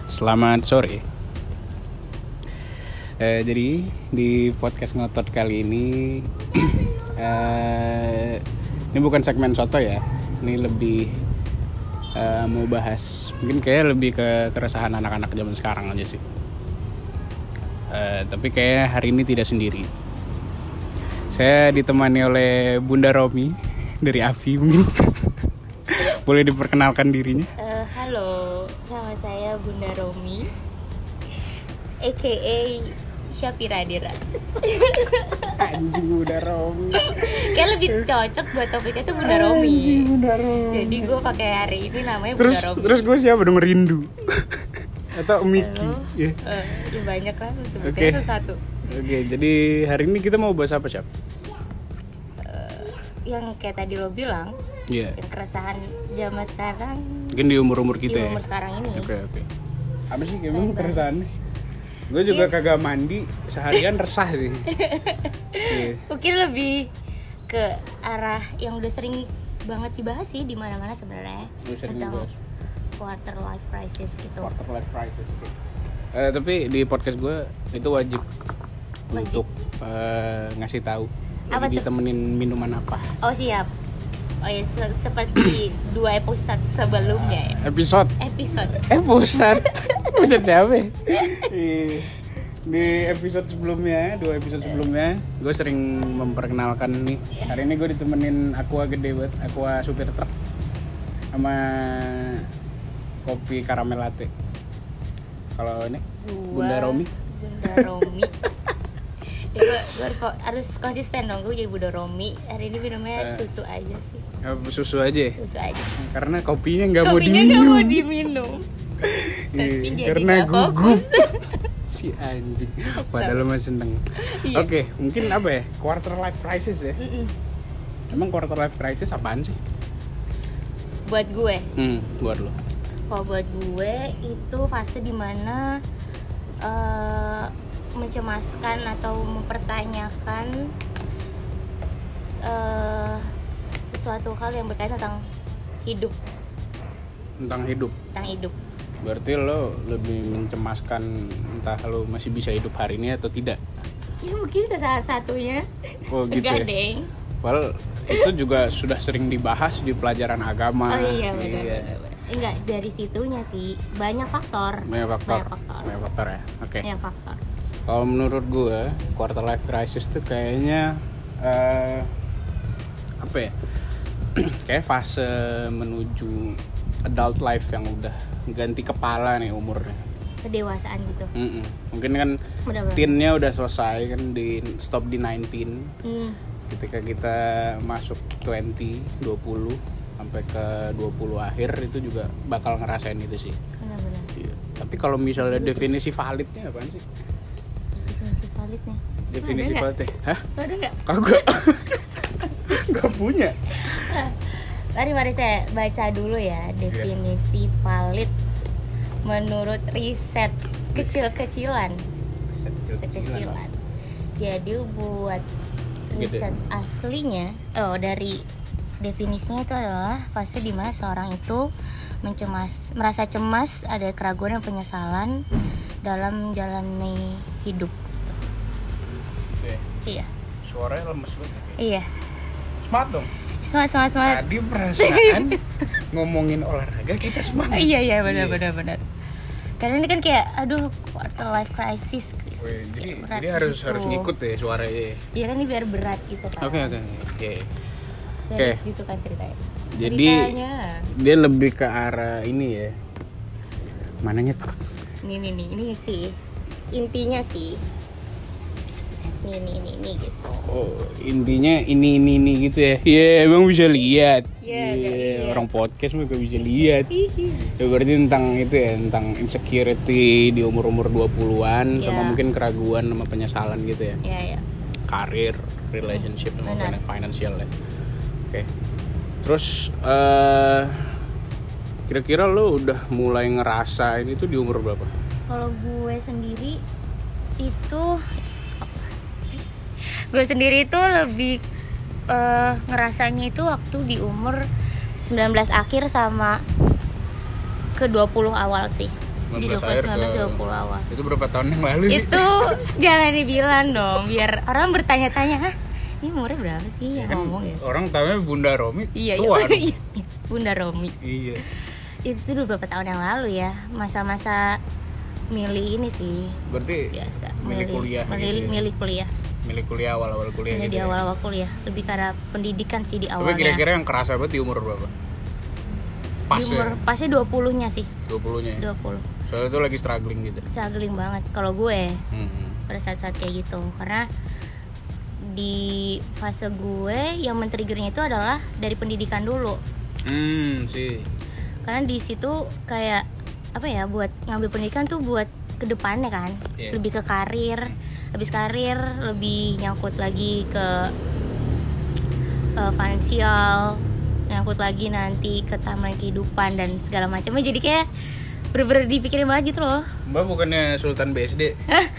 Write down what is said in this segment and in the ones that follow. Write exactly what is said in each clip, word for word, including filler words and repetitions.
Selamat sore. Eh, jadi di podcast ngotot kali ini, eh, ini bukan segmen soto ya. Ini lebih eh, mau bahas, mungkin kayak lebih ke keresahan anak-anak zaman sekarang aja sih. Eh, tapi kayak hari ini tidak sendiri. Saya ditemani oleh Bunda Romi dari Avi mungkin. Boleh diperkenalkan dirinya? Uh, halo, nama saya Bunda Romi, A K A Syafira Dira. Anjing Bunda Romi. Kayak lebih cocok buat topiknya tuh Bunda Romi. Anjing Bunda Romi. Jadi gue pakai hari ini namanya Terus Bunda Romi. terus gue siapa dong, Rindu? Atau Miki? Halo, Yeah. uh, ya banyak lah sebutnya Oke. satu-satu. Oke, okay, jadi hari ini kita mau bahas apa, Syaf? Uh, yang kayak tadi lo bilang, Iya. yang keresahan zaman sekarang. Mungkin di umur-umur kita di ya. umur sekarang ini. Oke, okay, oke. Okay. Apa sih kayak emang Bebas. keresahannya? Gue juga Iya. kagak mandi seharian resah sih. Iya. Mungkin lebih ke arah yang udah sering banget dibahas sih di mana-mana sebenarnya, Udah sering tentang dibahas. quarter life crisis itu. Quarter life crisis. Okay. Eh, tapi di podcast gue itu wajib, Wajib. untuk eh, ngasih tahu. Apa Jadi tuh? ditemenin minuman apa? Oh siap. Oh ya, se- seperti dua episode sebelumnya ya. Episode. Episode. Episode. Episode siapa? ya? Iya. Di episode sebelumnya, dua episode sebelumnya, gue sering memperkenalkan nih. Hari ini gue ditemenin Aqua gede banget, Aqua supir truk, sama kopi karamel latte. Kalau ini Dua, Bunda Romi. Bunda Romi. Ya, gue, gue harus, harus konsisten dong, gue jadi Bunda Romi. Hari ini minumnya Eh. susu aja sih. Eh, susu aja ya? Susu aja. Karena kopinya nggak mau Kopinya nggak diminum. mau diminum. Iya, Nanti jadi karena nggak gugup. fokus. Si anjing. Padahal mah seneng. Iya. Oke, mungkin apa ya? Quarter life crisis ya. Mm-mm. Emang quarter life crisis apaan sih? Buat gue, Hmm, buat lo. kalau buat gue itu fase dimana uh, mencemaskan atau mempertanyakan uh, sesuatu hal yang berkaitan tentang hidup, Tentang hidup. tentang hidup. Berarti lo lebih mencemaskan entah lo masih bisa hidup hari ini atau tidak. Ya mungkin salah satunya. Oh gitu Enggak ya. deng. Padahal itu juga sudah sering dibahas di pelajaran agama. Oh iya benar. Iya. benar, benar. Enggak dari situnya sih, banyak faktor. Banyak faktor. Banyak faktor. Banyak faktor ya. Oke. Banyak faktor. Kalau menurut gue, quarter life crisis tuh kayaknya eh, apa ya? Kayak fase menuju adult life yang udah ganti kepala nih umurnya. Kedewasaan gitu. Mm-mm. Mungkin kan Benar-benar. teennya udah selesai kan, di stop di sembilan belas. Hmm. Ketika kita masuk dua puluh, dua puluh sampai ke dua puluh akhir itu juga bakal ngerasain itu sih. Benar-benar. Iya. Tapi kalau misalnya definisi validnya apaan sih? Definisi valid nih. Definisi Lo ada validnya? Hah? nggak? Lo ada nggak? Kagak. Gak punya. Mari mari saya baca dulu ya definisi valid menurut riset kecil-kecilan. Kecil-kecilan. Jadi buat riset aslinya, oh dari definisinya itu adalah fase di mana seorang itu mencemas, merasa cemas, ada keraguan dan penyesalan dalam menjalani hidup. Oke. Iya. Suaranya lemes banget. Iya. Smart dong. Semangat semangat semangat. Tadi perasaan ngomongin olahraga kita semangat. Iya iya benar benar benar. Karena ini kan kayak aduh quarter life crisis, krisis. Wih, jadi kayak berat jadi harus gitu. harus ngikut ya suaranya. Iya kan ini biar berat gitu kan. Oke oke oke. Serius Oke. gitu kan ceritanya. Jadi Ceritanya. dia lebih ke arah ini ya. Mananya tuh? Ini nih nih ini sih intinya sih. Ini ini ini, ini gitu. Oh, intinya ini ini ini gitu ya. Iya, emang bisa lihat. Iya, Iya, nggak lihat. orang podcast mah gak bisa lihat. Hihi. Ya berarti tentang itu ya, tentang insecurity di umur-umur dua puluhan Iya. sama mungkin keraguan sama penyesalan gitu ya. Iya iya. Karir, relationship sama Benar. financial ya. Oke. Terus eh kira-kira lo udah mulai ngerasain itu di umur berapa? Kalau gue sendiri itu gue sendiri itu lebih uh, ngerasanya itu waktu di umur sembilan belas akhir sama ke dua puluh awal sih. sembilan Di belas akhir sembilan belas ke dua puluh awal. itu berapa tahun yang lalu sih? Itu jangan dibilang dong, biar orang bertanya-tanya, "Hah, ini umurnya berapa sih Ya yang kan ngomong ya?" orang tahunya Bunda Romi Iya, tua iya, dong. iya. Bunda Romi. Iya. Itu udah berapa tahun yang lalu ya, masa-masa milih ini sih. Berarti Biasa, milih kuliah milih, gitu ya? milih kuliah. milih kuliah awal-awal kuliah Milih gitu. di ya. awal-awal kuliah, lebih karena pendidikan sih di Tapi awalnya. kira-kira yang kerasa banget di umur berapa? Pas Di umur ya? pasnya dua puluh-nya sih, dua puluh-nya. Ya? dua puluh. Soalnya itu lagi struggling gitu. Struggling banget kalau gue Hmm. pada saat-saat kayak gitu. Karena di fase gue yang men-triggernya itu adalah dari pendidikan dulu. Hmm, sih. Karena di situ kayak apa ya, buat ngambil pendidikan tuh buat kedepannya kan, Yeah. lebih ke karir, habis karir lebih nyangkut lagi ke uh, finansial, nyangkut lagi nanti ke taman kehidupan dan segala macamnya. Jadi kayak bener-bener dipikirin banget gitu loh. Mbak bukannya Sultan B S D?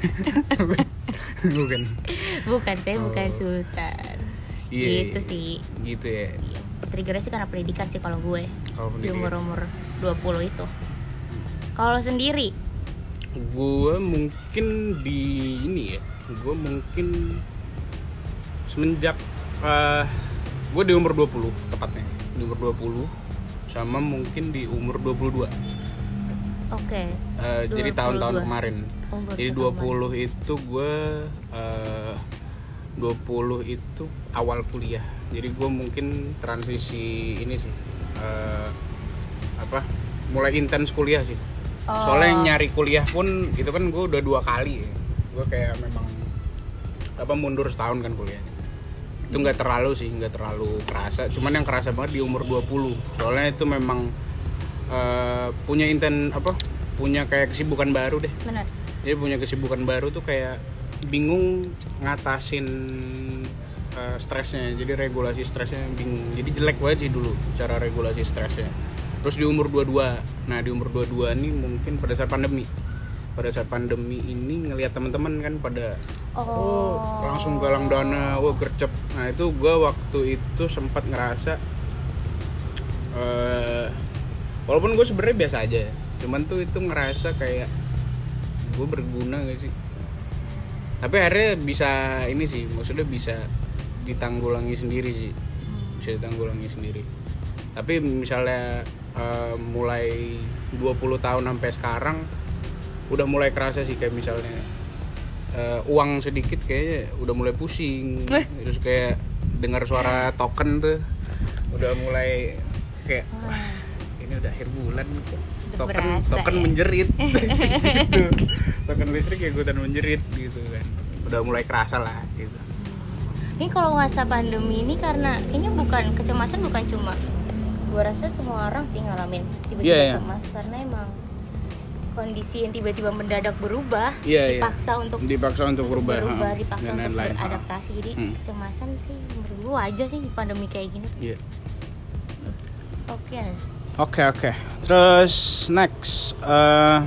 Bukan. Bukan, saya Oh. bukan sultan. Iya, Gitu iya. sih. Gitu ya. Iya, triggernya sih karena pendidikan sih kalau gue. Kalau Di pendidikan. umur-umur dua puluh itu. Kalau sendiri, Gue mungkin di ini ya. Gue mungkin semenjak uh, gue di umur dua puluh tepatnya. Di umur dua puluh sama mungkin di umur dua puluh dua. oke. Uh, jadi tahun-tahun dua puluh dua. kemarin. Oh, baru Jadi tahun dua puluh itu gue uh, dua puluh itu awal kuliah. Jadi gue mungkin transisi ini sih. Uh, apa? Mulai intens kuliah sih. Oh. Soalnya nyari kuliah pun itu kan gue udah dua kali. Ya. Gue kayak memang apa mundur setahun kan kuliahnya. Itu nggak terlalu sih, nggak terlalu kerasa. Cuman yang kerasa banget di umur dua puluh. Soalnya itu memang uh, punya inten apa? Punya kayak kesibukan baru deh. Benar. Jadi punya kesibukan baru tuh kayak bingung ngatasin uh, stresnya. Jadi regulasi stresnya bingung. Jadi jelek banget sih dulu cara regulasi stresnya. Terus di umur dua puluh dua. Nah, di umur dua puluh dua nih mungkin pada saat pandemi. Pada saat pandemi ini ngelihat teman-teman kan pada Oh. oh, langsung galang dana, oh gercep. Nah, itu gue waktu itu sempat ngerasa uh, walaupun gue sebenarnya biasa aja. Cuman tuh itu ngerasa kayak gue berguna gak sih? Tapi akhirnya bisa ini sih, maksudnya bisa ditanggulangi sendiri sih, bisa ditanggulangi sendiri. Tapi misalnya uh, mulai dua puluh tahun sampai sekarang udah mulai kerasa sih kayak misalnya uh, uang sedikit kayaknya udah mulai pusing. Terus kayak dengar suara token tuh udah mulai kayak wah ini udah akhir bulan kok. Token berasa, token ya? menjerit gitu. Token listrik ya ikutan menjerit gitu kan. Udah mulai kerasa lah gitu. Ini kalau masa pandemi ini karena kayaknya bukan kecemasan, bukan cuma gue rasa semua orang sih ngalamin tiba-tiba Yeah, yeah. cemas karena emang kondisi yang tiba-tiba mendadak berubah, Yeah, yeah. dipaksa untuk dipaksa untuk berubah, berubah, ha, dipaksa dan untuk lain-lain, ha. beradaptasi. Jadi Hmm. kecemasan sih menurut gue aja sih pandemi kayak gini. Iya. Oke. Oke oke. Terus next, uh,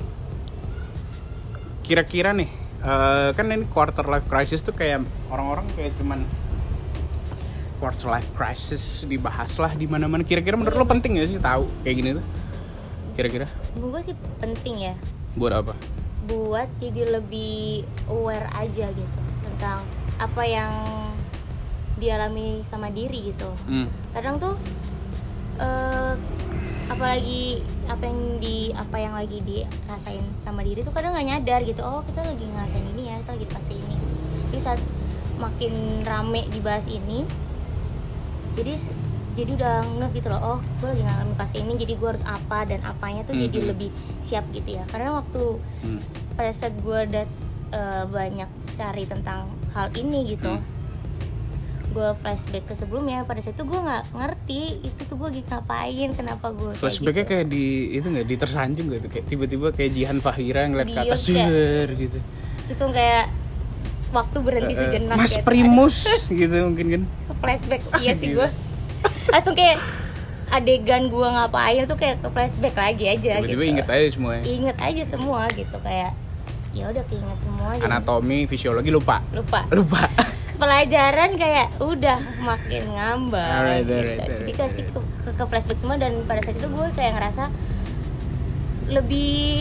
kira-kira nih, uh, kan ini quarter life crisis tuh kayak orang-orang kayak cuman quarter life crisis dibahas lah di mana-mana. Kira-kira menurut lo penting gak sih tahu kayak gini tuh? Kira-kira? Menurut gue sih penting ya, Buat apa? buat jadi lebih aware aja gitu tentang apa yang dialami sama diri gitu. Hmm. Kadang tuh eh, apalagi apa yang di apa yang lagi dirasain sama diri tuh kadang nggak nyadar gitu. Oh, kita lagi ngerasain ini ya, kita lagi di fase ini. Jadi saat makin rame dibahas ini, jadi jadi udah ngeh gitu loh. Oh, gue lagi ngalamin fase ini, jadi gue harus apa dan apanya tuh jadi Mhm. lebih siap gitu ya. Karena waktu Hmm. pada saat gue udah eh, banyak cari tentang hal ini gitu, Hmm. gue flashback ke sebelumnya. Pada saat itu gue nggak ngerti itu tuh gue lagi ngapain, kenapa gue kayak Flashbacknya gitu. kayak di itu nggak di tersanjung gitu, kayak tiba-tiba kayak Jihan Fahira ngeliat ke Dius atas kayak- jer gitu. Terus langsung kayak waktu berhenti Eh, eh, sejenak Mas gitu. Primus gitu mungkin kan. Ada flashback iya sih Gitu. gue langsung kayak adegan gue ngapain tuh kayak ke flashback lagi aja Tiba-tiba gitu. inget aja semuanya. Inget aja semua gitu, kayak ya udah keinget semua aja. Anatomi, fisiologi lupa. Lupa. Lupa. Pelajaran kayak udah makin ngambang Alright, gitu. alright, alright, Jadi kasih ke, ke, ke flashback semua, dan pada saat itu gue kayak ngerasa lebih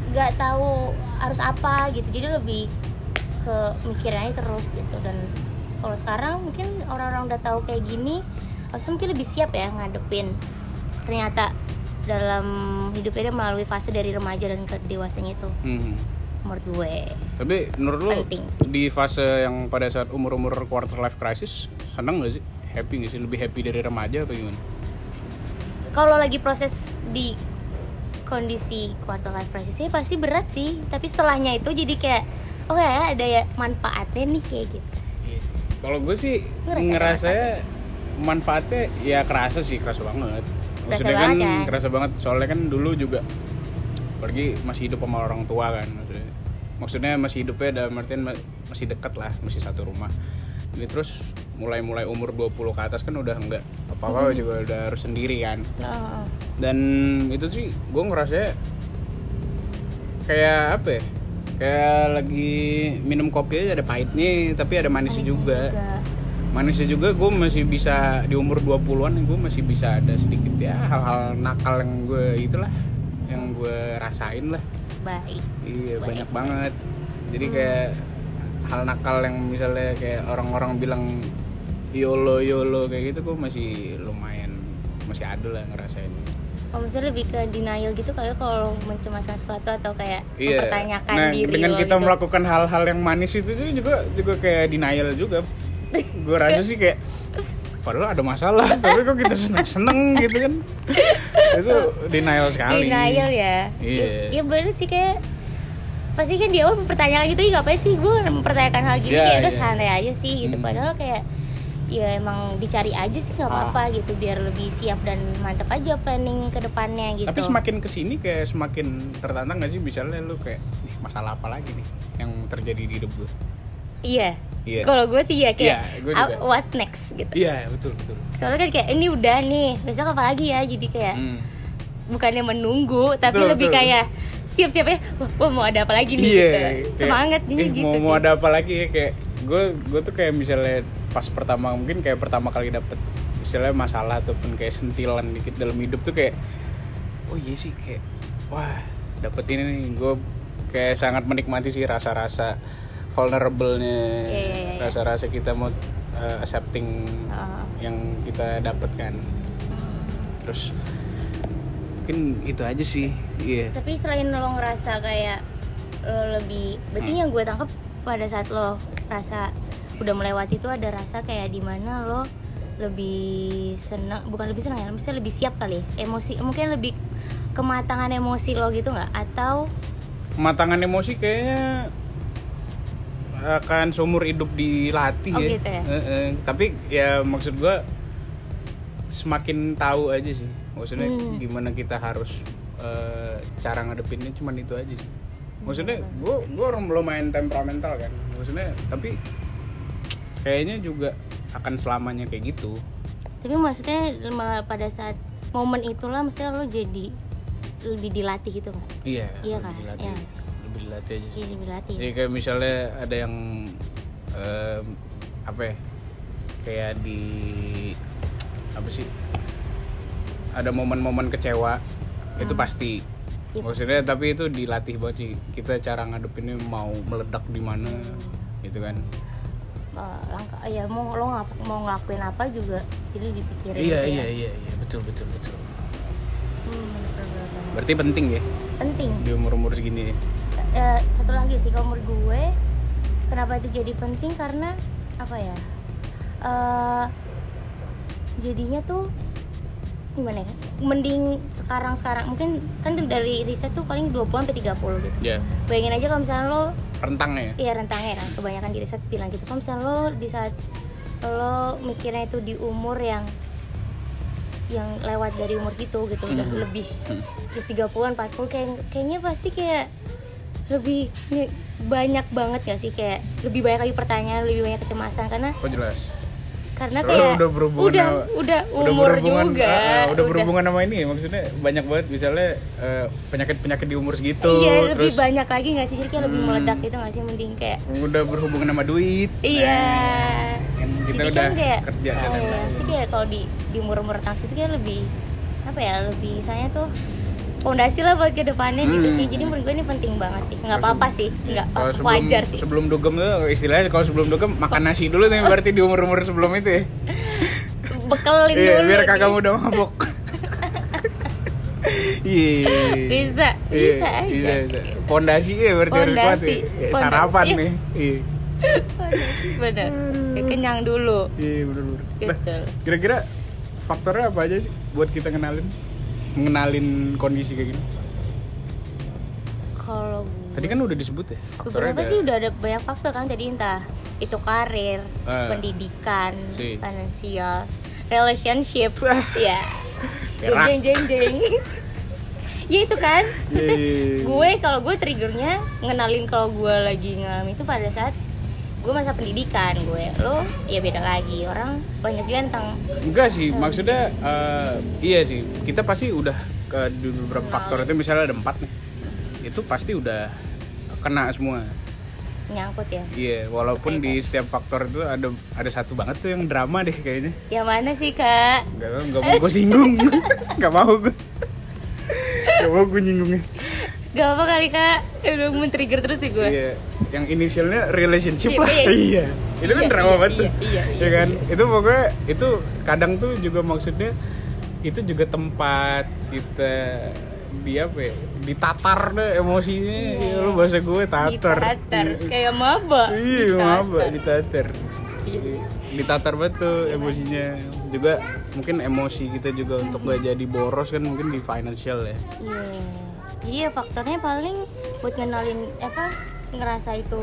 nggak tahu harus apa gitu, jadi lebih ke mikirin aja terus gitu. Dan kalau sekarang mungkin orang-orang udah tahu kayak gini, harusnya mungkin lebih siap ya ngadepin ternyata dalam hidupnya dia melalui fase dari remaja dan ke dewasanya itu. Hmm. Menurut gue. Tapi menurut lo di fase yang pada saat umur-umur quarter life crisis seneng gak sih? Happy gak sih? Lebih happy dari remaja apa gimana? Kalau lagi proses di kondisi quarter life crisis ya pasti berat sih. Tapi setelahnya itu jadi kayak oh ya ada ya manfaatnya nih kayak gitu. Yes. Kalau gue sih ngerasanya manfaatnya ya kerasa sih, kerasa banget. Maksudnya kan, kan kerasa banget, soalnya kan dulu juga pergi masih hidup sama orang tua kan, maksudnya, maksudnya masih hidupnya dalam artian masih dekat lah, masih satu rumah. Jadi terus mulai-mulai umur dua puluh ke atas kan udah enggak apa-apa, hmm. juga udah harus sendiri kan. Oh. Dan itu sih gue ngerasanya kayak apa ya, kayak lagi minum kopi aja ada pahitnya tapi ada manisnya, manisnya juga, juga. Manisnya juga gue masih bisa di umur dua puluhan gue masih bisa ada sedikit ya hal-hal nakal yang gue itulah yang gue rasain lah. Baik. Iya Baik. Banyak banget. Jadi hmm. kayak hal nakal yang misalnya kayak orang-orang bilang YOLO YOLO kayak gitu gue masih lumayan masih ada lah ngerasain. Oh, maksudnya lebih ke denial gitu kali kalau mencemaskan sesuatu atau kayak iya. mempertanyakan nah, diri dengan lo kita gitu. Melakukan hal-hal yang manis itu juga juga kayak denial juga. Gue rasa sih kayak padahal ada masalah tapi kok kita seneng-seneng gitu kan. Itu denial sekali. Denial ya. Iya. Ya, ya bener sih kayak pasti kan dia mempertanyakan gitu ya ngapain sih gue mempertanyakan hal gini, yeah, kayak udah yeah. santai aja sih gitu. Hmm. Padahal kayak ya emang dicari aja sih nggak apa-apa ah. gitu biar lebih siap dan mantap aja planning ke depannya gitu. Tapi semakin kesini kayak semakin tertantang nggak sih misalnya lu kayak ih, masalah apa lagi nih yang terjadi di hidup gue? Iya. Yeah. Kalau gue sih ya kayak yeah, what next gitu. Iya yeah, betul betul. Soalnya kan kayak ini udah nih besok apa lagi ya, jadi kayak hmm. bukannya menunggu tapi betul, lebih betul. kayak siap-siap ya. Wah, wah mau ada apa lagi nih yeah, gitu. Semangat nih eh, gitu. Mau sih. mau ada apa lagi ya kayak gue gue tuh kayak misalnya pas pertama mungkin kayak pertama kali dapet misalnya masalah ataupun kayak sentilan dikit dalam hidup tuh kayak oh iya sih kayak wah dapet ini nih, gue kayak sangat menikmati sih rasa-rasa vulnerable-nya, yeah, yeah, yeah. rasa-rasa kita mau uh, accepting uh. yang kita dapatkan. Terus mungkin itu aja sih. Iya. Yeah. Tapi selain lo ngerasa kayak lo lebih, berarti hmm. yang gue tangkap pada saat lo rasa udah melewati itu ada rasa kayak dimana lo lebih senang, bukan lebih senang ya, misalnya lebih siap kali, emosi mungkin lebih kematangan emosi lo gitu nggak? Atau kematangan emosi kayaknya akan seumur hidup dilatih. Oh, ya. Gitu ya? E -e. Tapi ya maksud gue semakin tahu aja sih. Maksudnya hmm. gimana kita harus uh, cara ngadepinnya, cuman itu aja sih. Maksudnya gue gue orang belum main temperamental kan. Maksudnya tapi kayaknya juga akan selamanya kayak gitu. Tapi maksudnya malah pada saat momen itulah mestinya lo jadi lebih dilatih gitu kan? Iya. Iya kan? Dilatih. Iya. Lebih dilatih aja. Iya, lebih dilatih. Jadi kayak misalnya ada yang um, apa ya? Kayak di apa sih? Ada momen-momen kecewa hmm. itu pasti. Yep. Maksudnya tapi itu dilatih banget sih. Kita cara ngadepinnya mau meledak di mana hmm. gitu kan. Uh, langkah ya mau lo ngap, mau ngelakuin apa juga jadi dipikirin. Iya gitu iya ya. iya iya betul betul betul. Hmm, berarti penting ya? Penting. Di umur-umur segini. Uh, satu lagi sih kalau menurut gue kenapa itu jadi penting karena apa ya? Uh, jadinya tuh gimana ya? Mending sekarang-sekarang mungkin kan dari riset tuh paling dua puluh sampai tiga puluh gitu. Iya. Yeah. Bayangin aja kalau misalnya lo rentangnya ya? Iya rentangnya kan, kebanyakan di riset bilang gitu. Kalau misalnya lo di saat lo mikirnya itu di umur yang yang lewat dari umur gitu gitu mm-hmm. udah lebih mm-hmm. tiga puluhan, empat puluh kayak kayaknya pasti kayak lebih banyak banget gak sih, kayak lebih banyak lagi pertanyaan, lebih banyak kecemasan karena oh jelas karena kayak udah berhubungan udah sama, udah umur udah juga uh, uh, udah berhubungan sama ini maksudnya banyak banget misalnya uh, penyakit-penyakit di umur segitu. Iya terus, lebih banyak lagi nggak sih, jadi kayak hmm, lebih meledak gitu nggak sih, mending kayak udah berhubungan sama duit. Iya nah, kan kita jadi udah kan kayak kerja uh, dan ya, pasti kayak kalau di di umur-umur atas gitu kayak lebih apa ya, lebih misalnya tuh fondasi lah buat kedepannya gitu Hmm. sih. Jadi menurut gue ini penting banget sih. Nggak apa-apa sih, nggak Kalau apa- sebelum wajar sih. sebelum dugem tuh istilahnya kalau sebelum dugem makan nasi dulu nih berarti di umur-umur sebelum itu ya. Bekelin Iya, dulu. biar nih. kagak mudah mabok. Iya. Bisa, Iya, bisa aja. Bisa, bisa. Pondasi ya berarti harus kuat Pondasi. ya. Kayak Pondasi. sarapan nih. Iya. Bener. Ya, kenyang dulu. Iya, bener-bener. Nah, Gitu. kira-kira faktornya apa aja sih buat kita kenalin mengenalin kondisi kayak gini? Kalau Tadi kan udah disebut ya faktornya. beberapa ada- sih udah ada banyak faktor kan tadi, entah itu karir, Ah. pendidikan, Si. finansial, relationship, Ah. ya, Perak. jeng jeng jeng. Ya itu kan, maksudnya Iya. gue kalau gue triggernya ngenalin kalau gue lagi ngalamin itu pada saat gue masa pendidikan. Gue lo ya beda lagi, orang banyak juga tentang Enggak sih, maksudnya eh, iya sih. Kita pasti udah ke di beberapa faktor itu misalnya ada empat nih. Itu pasti udah kena semua. nyangkut ya. Iya, walaupun di setiap faktor itu ada ada satu banget tuh yang drama deh kayaknya. Yang mana sih kak? Enggak, enggak mau gue singgung. Enggak mau gue. Enggak mau gue nyinggungnya. Gak apa kali kak, udah men-trigger terus sih gue. Iya, yang inisialnya relationship lah. Iya. Iya. Itu kan Iya, drama iya, banget tuh. iya, iya, Ya iya, kan? iya. Itu pokoknya itu kadang tuh juga maksudnya itu juga tempat kita di apa ya? Ditatar deh emosinya. Iya. Ya, lu bahasa gue tatar. Ditatar, kayak maba. Iya, Ditatar. apa ditatar. Iya. Ditatar banget tuh emosinya. Juga mungkin emosi kita juga untuk gak jadi boros kan mungkin di financial ya. Iya. Jadi ya faktornya paling buat ngenalin apa ngerasa itu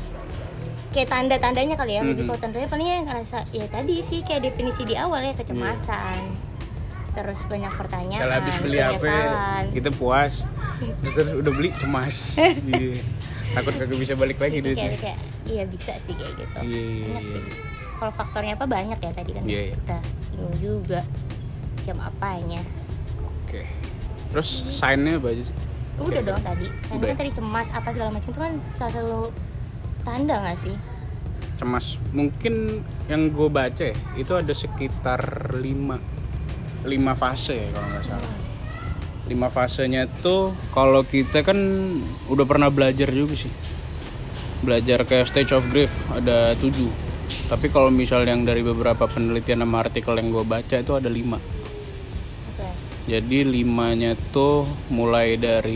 kayak tanda-tandanya kali ya. Jadi Mhm. kalau tandanya paling ya ngerasa ya tadi sih kayak definisi di awal ya, kecemasan. Terus banyak pertanyaan. Kalau habis beli apa penyesalan. kita puas. Terus, terus udah beli cemas. Iya. Takut kagak bisa balik lagi Jadi kayak, duitnya. kayak iya bisa sih kayak gitu. Iya, iya, Banyak iya. sih. Kalau faktornya apa banyak ya tadi kan Iya, iya. kita singgung juga. Macam apanya. Oke. Terus sign-nya apa aja sih? Udah Oke, dong tadi. Udah Saya ya? tadi cemas apa segala macam itu kan salah satu tanda nggak sih? Cemas. Mungkin yang gue baca ya, itu ada sekitar lima lima fase ya kalau nggak salah. Lima fasenya tuh kalau kita kan udah pernah belajar juga sih. Belajar kayak stage of grief ada tujuh. Tapi kalau misal yang dari beberapa penelitian sama artikel yang gue baca itu ada lima. Oke. Jadi limanya tuh mulai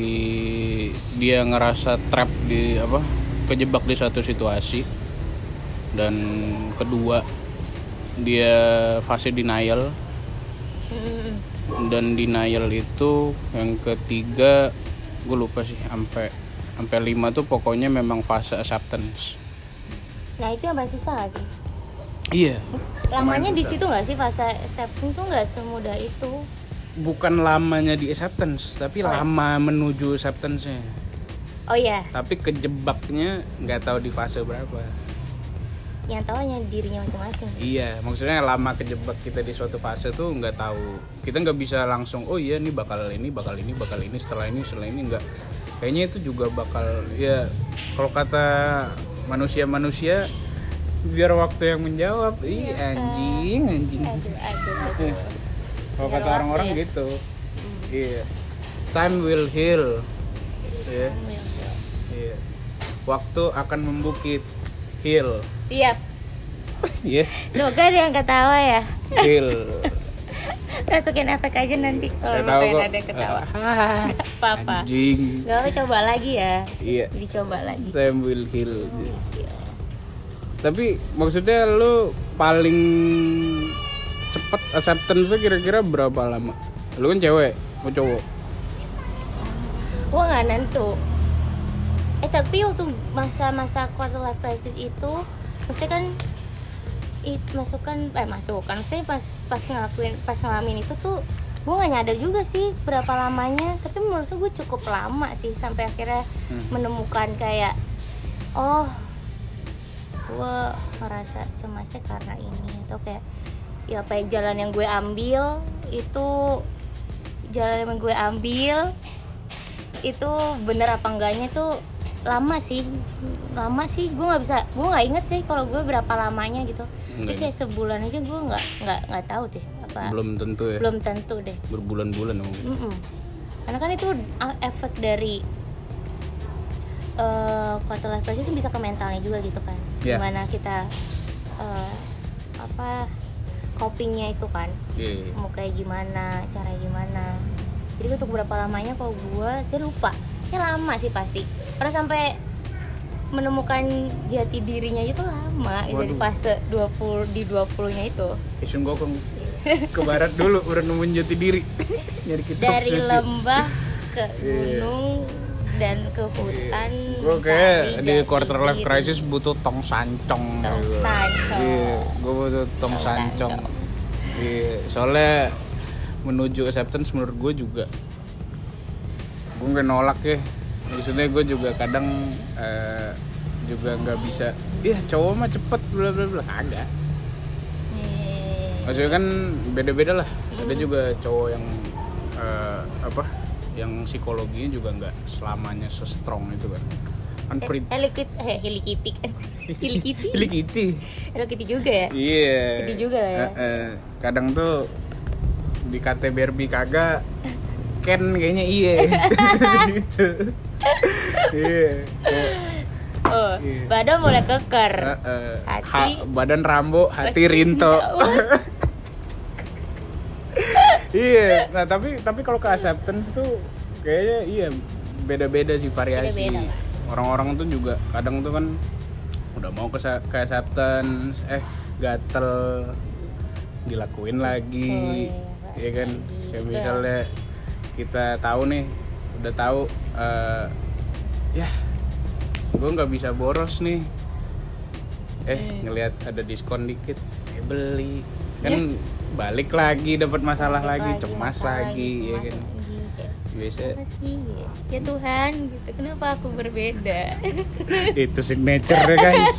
dari dia ngerasa trap di apa kejebak di satu situasi, dan kedua dia fase denial, Mm-mm. dan denial itu yang ketiga gue lupa sih sampai sampai lima tuh pokoknya memang fase acceptance. Nah itu yang paling susah gak sih? Iya. Lamanya di susah. situ nggak sih fase accepting tuh nggak semudah itu? Bukan lamanya di acceptance, tapi Oh, iya. lama menuju acceptance-nya. Oh iya, Tapi kejebaknya nggak tahu di fase berapa. yang tahu hanya dirinya masing-masing. Iya, maksudnya lama kejebak kita di suatu fase tuh nggak tahu. Kita nggak bisa langsung, oh iya nih bakal ini, bakal ini, bakal ini, setelah ini, setelah ini nggak. Kayaknya itu juga bakal, ya kalau kata manusia-manusia, biar waktu yang menjawab. Ih anjing, anjing. Aduh, aduh, aduh. Kalau Biar kata waktu orang-orang ya. gitu. Iya. Time will heal. Iya. Iya. Waktu akan membukit. Heal. Siap. Iya. Semoga ada yang ketawa ya. Heal. Masukin efek aja nanti Saya kalau tahu pengen kok. ada yang ketawa. Ah, Gak apa-apa. Anjing. Gak apa coba lagi ya. Iya. Dicoba lagi. Time will heal. Iya. Tapi maksudnya lu paling cepet acceptance kira-kira berapa lama? Lu kan cewek, mau cowok? Gua nggak nentu. Eh tapi waktu masa-masa quarter life crisis itu, maksudnya kan it masukkan eh masukkan, maksudnya pas pas ngelakuin pas ngalamin itu tuh gue nggak nyadar juga sih berapa lamanya, tapi menurut gue cukup lama sih sampai akhirnya Hmm. menemukan kayak oh gue ngerasa cemasnya karena ini, atau kayak ya apa ya, jalan yang gue ambil itu jalan yang gue ambil itu bener apa enggaknya tuh lama sih lama sih gue nggak bisa gue nggak inget sih kalau gue berapa lamanya gitu. Tapi Nggak kayak sebulan aja gue nggak nggak nggak tahu deh apa Belum tentu ya. belum tentu deh. Berbulan-bulan dong. Mm-mm. karena kan itu uh, efek dari uh, quarter life crisis bisa ke mentalnya juga gitu kan, yeah. gimana kita uh, apa copingnya itu kan, yeah. mau kayak gimana, caranya gimana. Jadi untuk berapa lamanya kalau gue saya lupa, ya lama sih pasti, karena sampai menemukan jati dirinya itu lama. Waduh. Dari fase dua puluh di dua puluh-nya itu. Passion gue ke barat dulu udah nemuin jati diri. Nyari kita dari lembah ke gunung yeah. dan ke hutan. Yeah. Gue kayak di quarter life crisis butuh tong sancong. Tong sancong. Iya, gue butuh tong, tong sancong. Iya, soalnya menuju acceptance menurut gue juga gue nggak nolak ya. Maksudnya gue juga kadang uh, juga nggak bisa, iya cowok mah cepet bla bla bla, kagak. Maksudnya kan beda-beda lah. Hmm. Ada juga cowok yang uh, apa, yang psikologinya juga nggak selamanya se-strong itu kan. Unpre- Hello Kitty, eh Hello Kitty, Hello Kitty, Hello Kitty, Hello Kitty juga ya. Iya. Yeah. Sedih juga lah ya. Uh, uh, kadang tuh di kata Barbie kagak, Ken kayaknya iya. Gitu. Iya. Oh, yeah. Badan mulai keker. Uh, uh, hati ha, badan Rambo, hati Rinto. Iya. Nah, tapi tapi kalau ke acceptance tuh kayaknya iya beda-beda sih variasi. Beda-beda. Orang-orang tuh juga kadang tuh kan udah mau ke, ke acceptance, eh gatel dilakuin lagi. Oh, iya, ya kan? Kayak misalnya kita tahu nih, udah tahu uh, ya gue nggak bisa boros nih, eh hmm. ngelihat ada diskon dikit, eh beli kan, ya. Balik lagi dapat masalah balik lagi, lagi cemas lagi, lagi ya kan biasa. Ya Tuhan gitu, kenapa aku berbeda? Itu signature ya guys.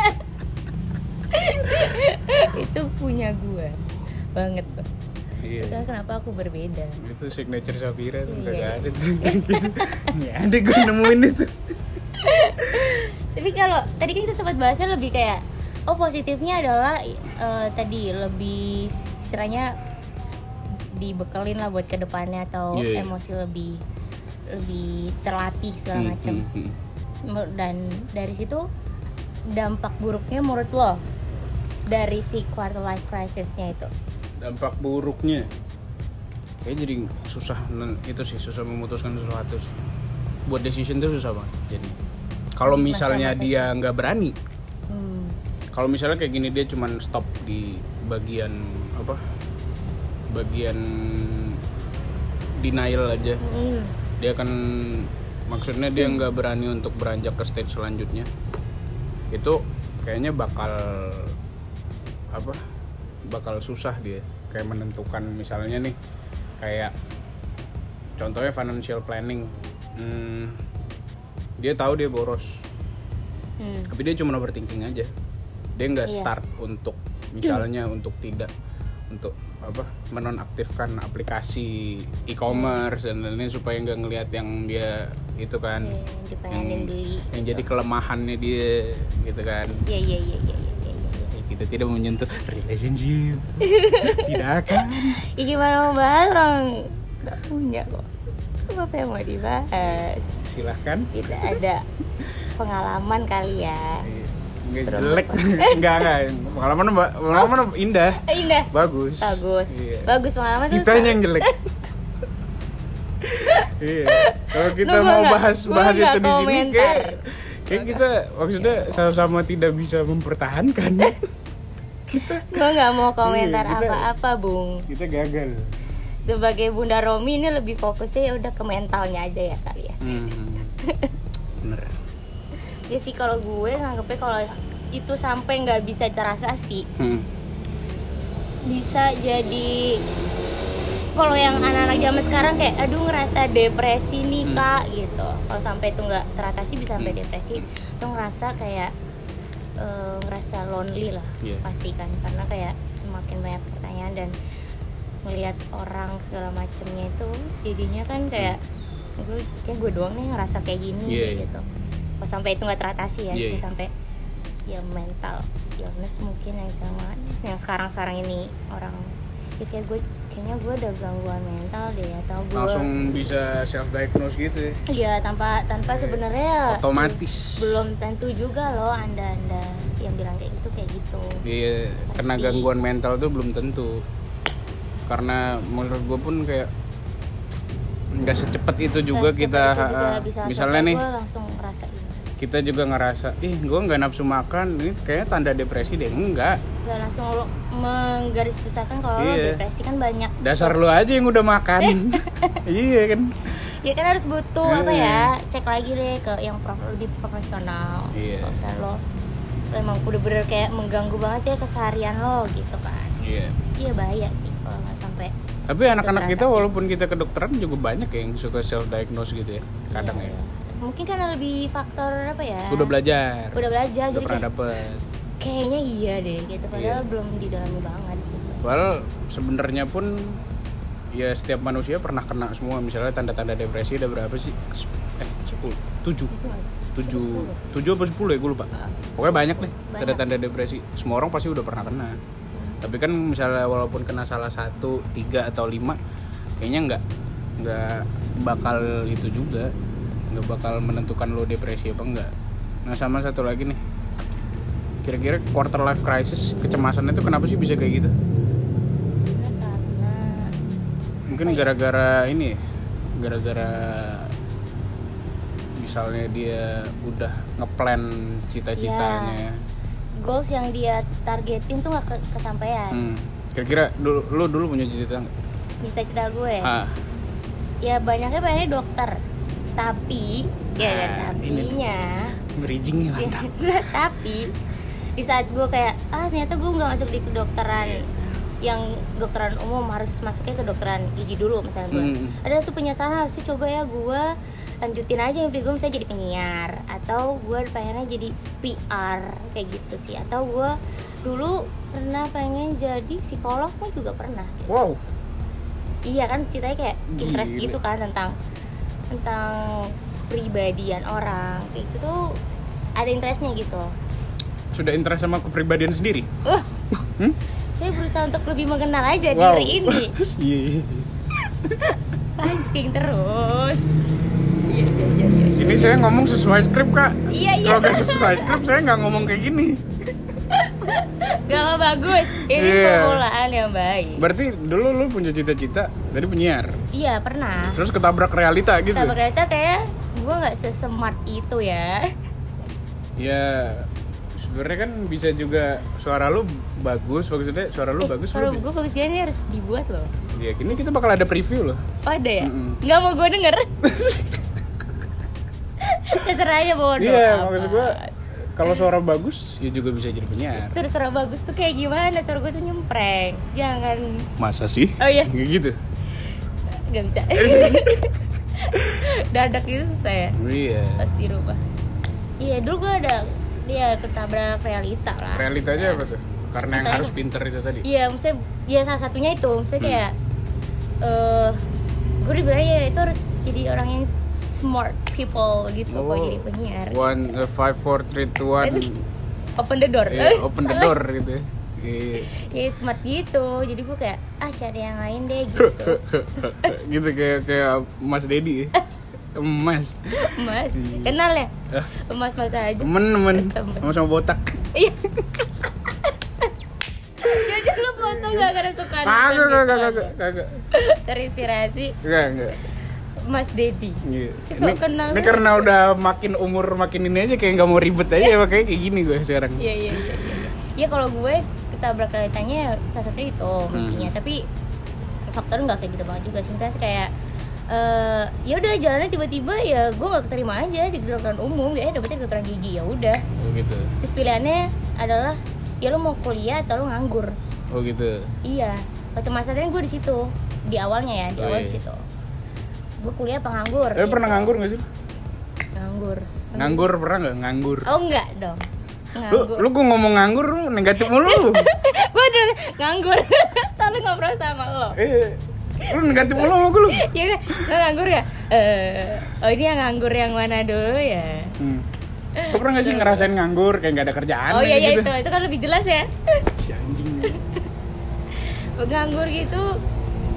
Itu punya gue banget tuh. Iya. Itu kenapa aku berbeda? Itu signature Safira tuh, iya. Gak ada tuh. Nggak ada gue nemuin itu. Tapi kalau tadi kan kita sempat bahasnya lebih kayak, oh positifnya adalah uh, tadi lebih istilahnya dibekelin lah buat kedepannya, atau yeah. emosi lebih lebih terlatih segala hmm, macam. Hmm, hmm. Dan dari situ dampak buruknya menurut lo dari si quarter life crisisnya itu? Dampak buruknya kayak jadi susah, itu sih susah memutuskan sesuatu sih. Buat decision tuh susah banget. Jadi kalau misalnya masa-masa dia nggak berani, hmm. kalau misalnya kayak gini dia cuman stop di bagian apa, bagian denial aja, hmm. dia kan maksudnya dia nggak berani untuk beranjak ke stage selanjutnya, itu kayaknya bakal apa, bakal susah dia kayak menentukan. Misalnya nih kayak contohnya financial planning, hmm, dia tahu dia boros, hmm. tapi dia cuma overthinking aja, dia nggak yeah. start untuk misalnya hmm. untuk tidak untuk apa, menonaktifkan aplikasi e-commerce dan lain-lain supaya nggak ngelihat yang dia itu kan, yeah, yang, beli, yang jadi kelemahannya dia gitu kan. Iya iya iya iya. Kita tidak menyentuh relationship. Tidak akan. Ya gimana mau bahas, orang nggak punya kok. Apa yang mau dibahas? Silahkan. Tidak ada pengalaman kali ya. Enggak jelek. Enggak enggak. Pengalaman pengalaman oh. indah. Indah. Bagus. Bagus. Iya. Bagus pengalaman tuh. Kitanya yang jelek. Iya. Kalau kita Lu mau bahas bahas itu di sini kayak kayak kita maksudnya sama-sama tidak bisa mempertahankan. Kita gue nggak mau komentar iya, kita, apa-apa, Bung. Kita gagal. Sebagai Bunda Romi ini lebih fokusnya ya udah ke mentalnya aja ya kali ya. Hmm. Bener. Ya sih kalau gue nganggepnya kalau itu sampai nggak bisa terasa sih, hmm. bisa jadi kalau yang anak-anak zaman sekarang kayak aduh ngerasa depresi nih hmm. kak gitu. Kalau sampai itu nggak teratasi bisa sampai hmm. depresi, tuh ngerasa kayak uh, ngerasa lonely lah, yeah. pasti kan, karena kayak semakin banyak pertanyaan dan melihat orang segala macemnya itu jadinya kan kayak hmm. gue kayak gue doang nih ngerasa kayak gini yeah. gitu. Kalau sampai itu nggak teratasi ya, yeah. bisa sampai ya mental illness mungkin yang sama yang sekarang-sekarang ini orang ya kayak gue kayaknya gue ada gangguan mental deh, atau gue langsung bisa self diagnose gitu ya. Iya, tanpa tanpa sebenarnya otomatis belum tentu juga loh anda anda yang bilang kayak gitu kayak gitu. Iya, kena Pasti. gangguan mental tuh belum tentu. Karena menurut gue pun kayak nggak secepat itu juga Dan kita seperti itu juga ha- bisa misalnya sampai nih gue langsung ngerasain. kita juga ngerasa ih gue nggak nafsu makan, ini kayaknya tanda depresi deh. Enggak, Gak langsung lo menggarisbesarkan kalau lo Iya. depresi kan banyak. dasar lu aja yang udah makan. Iya kan. Ya kan harus butuh apa ya, cek lagi deh ke yang prof- lebih profesional. Iya. Kalau misalnya lo, lo emang bener-bener kayak mengganggu banget ya keseharian lo gitu kan. Iya. Iya bahaya sih kalau nggak sampai. Tapi anak-anak kita teratasi. walaupun kita kedokteran juga banyak yang suka self diagnose gitu ya. Kadang Iya, ya. iya. Mungkin karena lebih faktor apa ya? Udah belajar. Udah belajar Udah jadi pernah kayak, dapet. kayaknya iya deh gitu. Padahal Iya. belum didalami banget gitu. Padahal sebenarnya pun ya setiap manusia pernah kena semua. Misalnya tanda-tanda depresi ada berapa sih? Eh, sepuluh, tujuh, Itu nggak sih? tujuh, Sepuluh. tujuh apa sepuluh ya gue lupa. Pokoknya banyak deh Banyak. tanda-tanda depresi. Semua orang pasti udah pernah kena. Tapi kan misalnya walaupun kena salah satu, tiga atau lima, kayaknya nggak nggak bakal itu juga, nggak bakal menentukan lo depresi apa enggak. Nah sama satu lagi nih, kira-kira quarter life crisis, kecemasan itu kenapa sih bisa kayak gitu? Karena karena Mungkin Apa ya? gara-gara ini, ya, gara-gara misalnya dia udah ngeplan cita-citanya. goals yang dia targetin tuh nggak ke- kesampaian. Hmm. Kira-kira dulu, lu dulu punya cita-cita nggak? Cita-cita gue Ah, ya banyaknya pengennya dokter, tapi ya ada Ah, tapinya bridgingnya ya, mantap. tapi di saat gue kayak ah ternyata gue nggak masuk di kedokteran yang dokteran umum, harus masuknya ke dokteran gigi dulu misalnya gue. Hmm. Ada tuh penyesalan, harusnya coba ya gue lanjutin aja mimpi gue misalnya jadi penyiar, atau gue pengennya jadi P R kayak gitu sih, atau gue dulu pernah pengen jadi psikolog pun juga pernah gitu. Wow, Iya kan ceritanya kayak interest Gile. gitu kan tentang tentang pribadian orang kayak gitu tuh, ada interestnya gitu. sudah interest sama kepribadian sendiri? Wah, Hmm? saya berusaha untuk lebih mengenal aja Wow. diri ini. Iya. Pancing terus. Iya iya iya. iya. Ini saya ngomong sesuai skrip kak. Iya iya. Kalau nggak sesuai skrip saya nggak ngomong kayak gini. Gak mau bagus. Ini Iya. permulaan yang baik. Berarti dulu lu punya cita-cita dari penyiar, Iya pernah. terus ketabrak realita gitu. Kita berkata kayak gue nggak sesmart itu ya. Ya sebenarnya kan bisa juga suara lu bagus, maksudnya suara lu Eh, bagus. Suara lu bi- gue bagus gini harus dibuat loh. Ya ini kita bakal ada preview loh. Oh ada ya? Mm-mm. Nggak mau gue denger. Terserah aja bodoh. Iya, amat. maksud gua kalau suara bagus ya juga bisa jadi penyiar. Suara-suara bagus tuh kayak gimana? Suara gue tuh nyempreng. Jangan. Masa sih? Oh iya. Kayak gitu. Nggak bisa. Dadak gitu susah ya. Iya. Pasti rubah. Iya dulu gue ada dia ketabrak realita lah. Realitanya apa tuh? Karena yang Realitanya- harus pinter itu tadi. Iya, maksudnya ya salah satunya itu, maksudnya Hmm. kayak eh gue dibilang ya itu harus jadi orang yang smart people gitu Oh. kalau jadi penyiar. One, uh, five, four, three, two, one. Itu open the door. Iya, open the Salah. door gitu. ya. Iya. Ya smart gitu, jadi gue kayak ah cari yang lain deh gitu. Gitu kayak kayak Mas Dedi. ya. Mas. Mas, Iya. kenal ya? Ah, Mas mas aja. temen-temen Temen. sama-sama botak. Iya. Jajan lu foto gak karena suka Kagak, kagak, kagak, kagak. terinspirasi Enggak, enggak. Mas Dedi. Iya. So Ini, kenal. ini karena udah makin umur makin ini aja kayak nggak mau ribet aja, makanya kayak gini gue sekarang. Iya iya iya. iya. Ya kalau gue ketabrak realitanya salah satunya itu mimpinya, Hmm. tapi faktornya nggak kayak gitu banget juga sih. Misalnya kayak eh ya udah jalannya tiba-tiba ya gue nggak keterima aja di kedokteran umum, ya dapetnya di kedokteran gigi, ya udah. Oh gitu. Terus pilihannya adalah ya lo mau kuliah atau lo nganggur. Oh gitu. Iya, kecemasannya gue di situ di awalnya ya, di Oh, awal iya. di situ. Gue kuliah apa nganggur? Eh gitu. pernah nganggur nggak sih? Nganggur. Nganggur pernah nggak? Nganggur. Oh enggak dong. Lu, Nganggur. lu gua ngomong nganggur lu negatif mulu. Gue udah nganggur. Soalnya ngobrol sama lo. eh, lu negatif mulu sama gua lu. Iya kan? Lo nganggur ya? Eh, oh ini yang nganggur yang mana dulu ya? Hmm. Lu pernah nggak sih ngerasain nganggur kayak nggak ada kerjaan? Oh iya iya gitu? itu, itu kan lebih jelas ya. Si anjing. Nganggur gitu,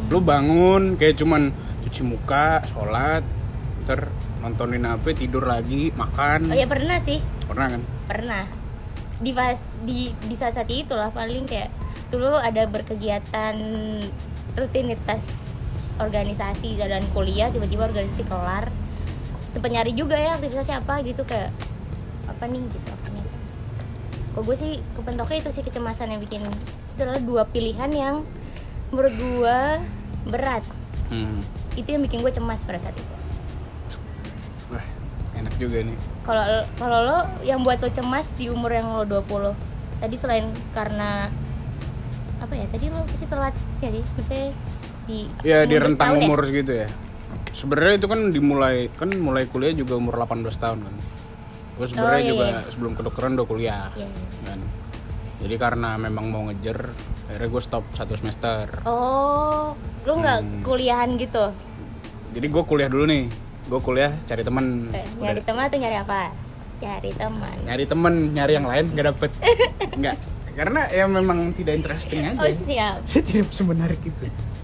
Lu bangun kayak cuman cuci muka, sholat, ntar nontonin H P, tidur lagi, makan. Oh ya pernah sih. Pernah kan? Pernah. Di pas di di saat-saat itulah paling kayak dulu ada berkegiatan rutinitas organisasi dan kuliah, tiba-tiba organisasi kelar. Sempet nyari juga ya aktivitasnya apa gitu, kayak apa nih gitu apanya. Kok gue sih kepentoknya itu sih kecemasan yang bikin, itu adalah dua pilihan yang menurut gue berat. Hmm. Itu yang bikin gue cemas pada saat itu. Wah, enak juga nih. Kalau kalau lo yang buat lo cemas di umur yang lo dua puluh. Tadi selain karena apa ya? Tadi lo pasti telat ya sih? Maksudnya di Ya di rentang tahun umur ya? segitu ya. Sebenarnya itu kan dimulai kan mulai kuliah juga umur delapan belas tahun kan. Gue sebenarnya Oh, iya, juga iya. sebelum kedokteran udah kuliah. Iya, iya. Kan. Jadi karena memang mau ngejar, akhirnya gue stop satu semester. Oh, lo nggak Hmm. kuliahan gitu? Jadi gue kuliah dulu nih. Gue kuliah cari temen. Eh, nyari teman atau nyari apa? Cari teman. Nyari temen, nyari yang lain nggak dapet. Nggak. Karena ya memang tidak interesting aja. Oh siap. Saya tidak semenarik itu.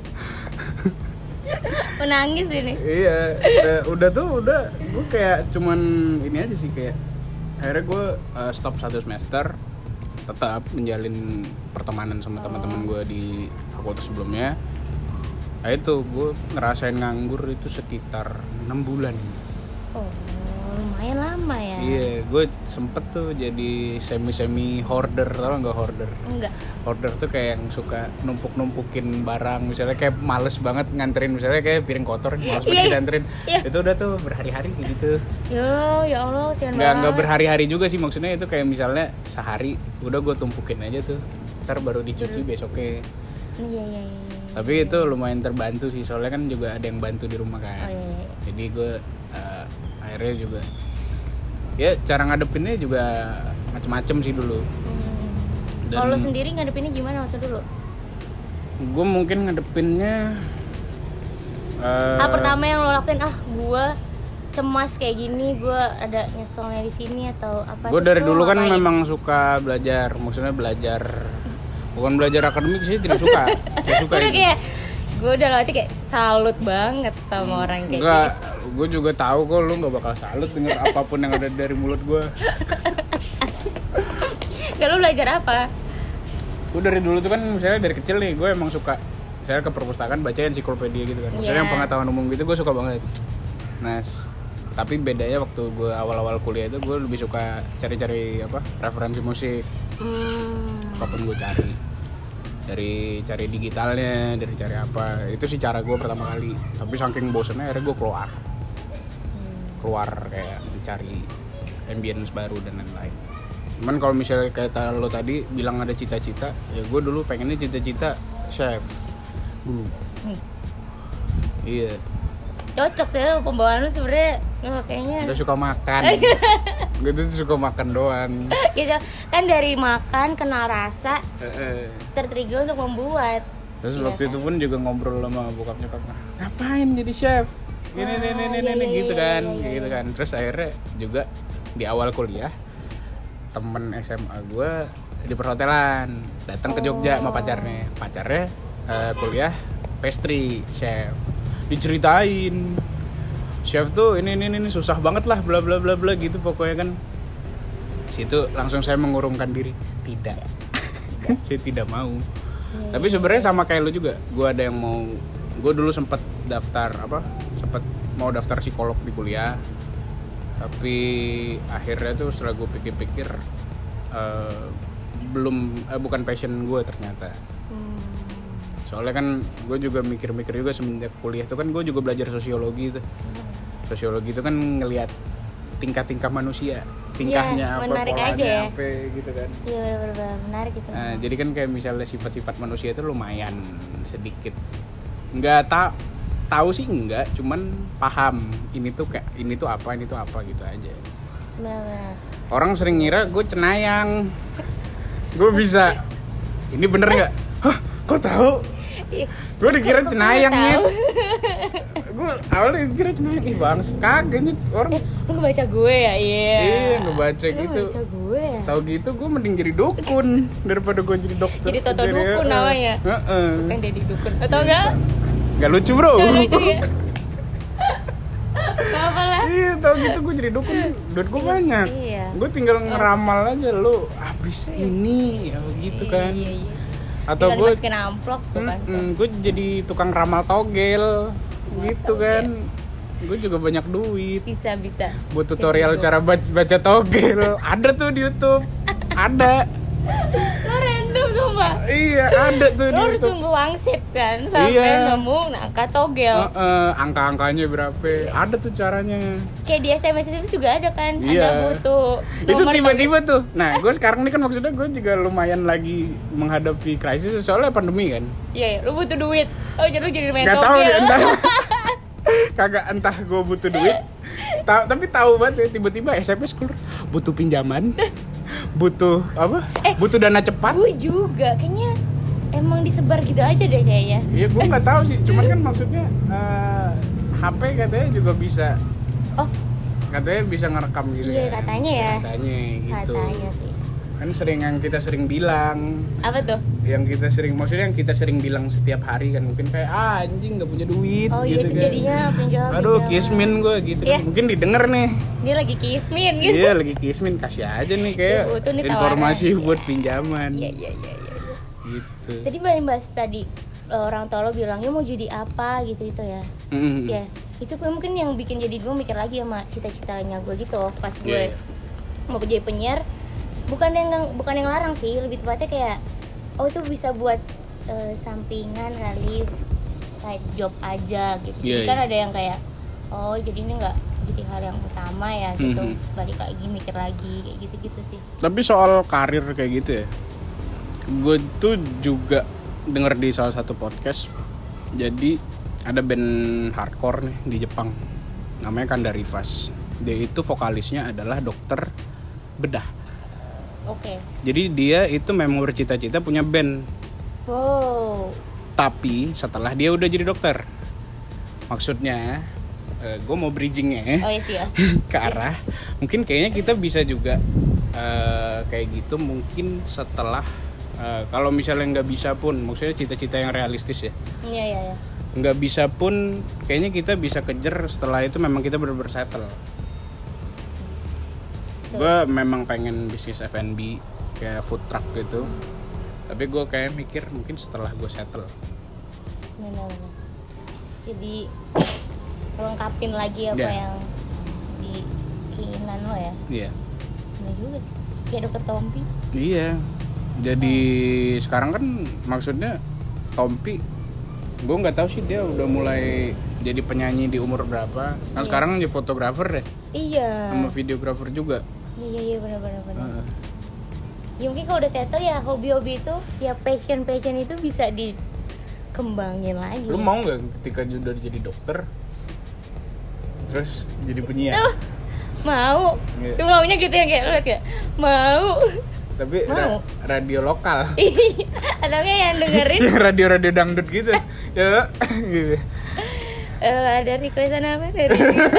Menangis ini. Iya, udah, udah tuh udah gue kayak cuman ini aja sih kayak akhirnya gue uh, stop satu semester, tetap menjalin pertemanan sama Oh. teman-teman gue di fakultas sebelumnya. Nah itu gue ngerasain nganggur itu sekitar enam bulan. Oh, lumayan lama ya. Iya, gue sempet tuh jadi semi-semi hoarder, tau nggak hoarder? Enggak. Hoarder tuh kayak yang suka numpuk-numpukin barang, misalnya kayak males banget nganterin, misalnya kayak piring kotor, males Iya, banget iya. nganterin. Iya. Itu udah tuh berhari-hari kayak gitu. Ya Allah, ya Allah, sian Nggak, banget. nggak berhari-hari juga sih, maksudnya itu kayak misalnya sehari udah gue tumpukin aja tuh, ntar baru dicuci besoknya. Iya, iya, iya. Tapi itu lumayan terbantu sih, soalnya kan juga ada yang bantu di rumah kan. Oh, iya, iya. Jadi gue uh, akhirnya juga ya cara ngadepinnya juga macem-macem sih dulu. Hmm. Dan- Kalau lo sendiri ngadepinnya gimana waktu dulu? Gue mungkin ngadepinnya uh, Ah pertama yang lo lakuin, ah gue cemas kayak gini, gue ada nyeselnya di sini atau apa? gue Terus dari lo dulu kan ngapain? memang suka belajar, maksudnya belajar bukan belajar akademik sih, tidak suka. Tidak suka. Gue udah itu. kayak, gue udah latih kayak salut banget sama orang kayak Enggak, gitu. gue juga tahu kok lu nggak bakal salut denger apapun yang ada dari mulut gue. Gak, lo belajar apa? Gue dari dulu tuh kan misalnya dari kecil nih gue emang suka misalnya ke perpustakaan baca ensiklopedia gitu kan, misalnya Iya. yang pengetahuan umum gitu gue suka banget. Nah, s- tapi bedanya waktu gue awal-awal kuliah itu gue lebih suka cari-cari apa referensi musik, Hmm. apapun gue cari, dari cari digitalnya, dari cari apa, itu sih cara gue pertama kali. Tapi saking bosennya akhirnya gue keluar keluar kayak mencari ambience baru dan lain-lain. Cuman kalau misalnya kayak lo tadi bilang ada cita-cita, ya gue dulu pengennya cita-cita chef dulu. Hmm. Iya, Cocok sih pembawaan lu sebenarnya. Oh, kayaknya udah suka makan. Gue tuh suka makan doang. gitu kan, dari makan kenal rasa Heeh. tertrigger untuk membuat. Terus Iya waktu kan? itu pun juga ngobrol sama bokap nyokap, ngapain jadi chef? Ini Ah, ini ini iya, ini iya, gitu iya, kan, iya, iya, gitu iya. kan. Terus akhirnya juga di awal kuliah temen S M A gue di perhotelan datang ke Jogja sama Oh. pacarnya. Pacarnya eh, kuliah pastry chef. Diceritain chef tuh ini ini ini susah banget lah bla bla bla bla gitu pokoknya kan. Situ langsung saya mengurungkan diri, tidak. Saya tidak mau. Iya, Tapi sebenarnya sama kayak lu juga, gue ada yang mau, gue dulu sempet daftar apa, sempet mau daftar psikolog di kuliah, tapi akhirnya tuh setelah gue pikir-pikir eh, belum, eh, bukan passion gue ternyata. Hmm. Soalnya kan gue juga mikir-mikir juga semenjak kuliah tuh kan gue juga belajar sosiologi tuh, sosiologi itu kan ngelihat tingkah-tingkah manusia, tingkahnya apa, menarik polanya aja ya. apa gitu kan. Iya benar-benar menarik itu. Nah, jadi kan kayak misalnya sifat-sifat manusia itu lumayan sedikit. Nggak tak tahu sih enggak, cuman paham ini tuh kayak ini tuh apa, ini tuh apa gitu aja. Benar-benar. Orang sering ngira gue cenayang. Gue bisa. Ini bener nggak? Hah, kok tahu? Ih, Gue dikira kok kamu cenayang ya. tahu? Gue awalnya dikira cenayang. Ih bang, kagak nih orang. Eh, lu ngebaca gue ya? Iya. Iya, ngebaca Lu gitu. ngebaca gue ya? Tahu gitu gue mending jadi dukun daripada gue jadi dokter. Jadi Toto Dukun namanya? Heeh. Bukan Dedi Dukun. Atau enggak? Gak lucu bro. Gak lucu ya. Gak apa lah. Iya tau gitu gue jadi dukun, duit gue banyak. Iya. Gue tinggal ngeramal aja lu habis ini ya gitu kan. Iya, iya, iya. Atau tinggal gue dimasukin amplop tuh kan. mm, gue jadi tukang ramal togel gitu kan. Gue juga banyak duit. Bisa bisa. Buat tutorial cara baca, baca togel. Ada tuh di YouTube. Ada. Lo random sumpah. Iya, ada tuh di Lo harus YouTube. tunggu wangsit kan sampai Iya. nemu angka togel. Uh, uh, angka-angkanya berapa? Ada tuh caranya. Kayak di S M S S M S juga ada kan. Iya. Ada butuh Itu nomor tiba-tiba tuh. Nah, gue sekarang ini kan maksudnya gue juga lumayan lagi menghadapi krisis soalnya pandemi kan. togel. Iya, iya, lo butuh duit. Oh, jadi lo jadi main Gak tahu togel. deh, entah. Kagak entah gue butuh duit. Ta- tapi tahu banget ya tiba-tiba S M S keluar butuh pinjaman. Butuh apa? Eh, butuh dana cepat. Gue juga kayaknya emang disebar gitu aja deh kayaknya. Iya, gue nggak tahu sih. Cuman kan maksudnya uh, H P katanya juga bisa. Oh, Katanya bisa ngerekam gitu. iya kan. katanya ya. Katanya gitu. Katanya sih. Kan sering yang kita sering bilang. Apa tuh? Yang kita sering maksudnya yang kita sering bilang setiap hari kan mungkin kayak ah, anjing nggak punya duit Oh iya, gitu itu kan. jadinya pinjam. Aduh, kismin gue gitu Iya. kan. Mungkin didengar nih. Dia lagi kismin gitu. Iya, lagi kismin, kasih aja nih kayak Tuh, tuh nih informasi tawaran. buat pinjaman. Iya, iya, iya, iya. Gitu. Tadi banyak bahas tadi orang tua lo bilangnya mau jadi apa gitu gitu ya. Mm-mm. Ya, itu gue mungkin yang bikin jadi gue mikir lagi sama cita-citanya gue gitu pas gue Iya, iya. mau jadi penyiar. Bukan yang bukan yang larang sih, lebih tepatnya kayak oh itu bisa buat eh, sampingan kali, side job aja gitu. Iya, Jadi kan iya. ada yang kayak oh jadi ini nggak jadi hal yang utama ya gitu. Mhm. Balik lagi mikir lagi kayak gitu-gitu sih. Tapi soal karir kayak gitu ya, gue tuh juga denger di salah satu podcast. Jadi ada band hardcore nih di Jepang, namanya Kanda Rivas. Dia itu vokalisnya adalah dokter bedah. Oke. Jadi dia itu memang bercita-cita punya band. Wow. Tapi setelah dia udah jadi dokter, maksudnya uh, gue mau bridgingnya Oh iya sih ya. ke arah mungkin kayaknya kita bisa juga uh, kayak gitu mungkin setelah uh, kalau misalnya nggak bisa pun, maksudnya cita-cita yang realistis ya, Iya iya iya. nggak bisa pun kayaknya kita bisa kejar setelah itu memang kita benar-benar settle. Gue memang pengen bisnis F and B kayak food truck gitu, tapi gue kayak mikir mungkin setelah gue settle. Benar-benar. Jadi lengkapin lagi apa Ya. yang di keinginan lo ya. Iya. Benar juga sih. Kayak dokter Tompi. Iya. Jadi sekarang kan maksudnya Tompi, gue nggak tahu sih dia udah mulai jadi penyanyi di umur berapa. Kan Iya. sekarang jadi fotografer deh, Iya. sama videografer juga. Iya iya benar-benar benar. Uh, Ya mungkin kalau udah settle ya hobi-hobi itu ya passion-passion itu bisa dikembangin lagi. lu mau nggak ketika udah jadi dokter, terus jadi penyiar? Tuh, mau. Iya. Tuh maunya gitu ya kayak lo liat kayak mau. Tapi Mau. ra- radio lokal. Atau kayak yang dengerin Radio-radio dangdut gitu. Ya, gitu. eh, ada requestan apa dari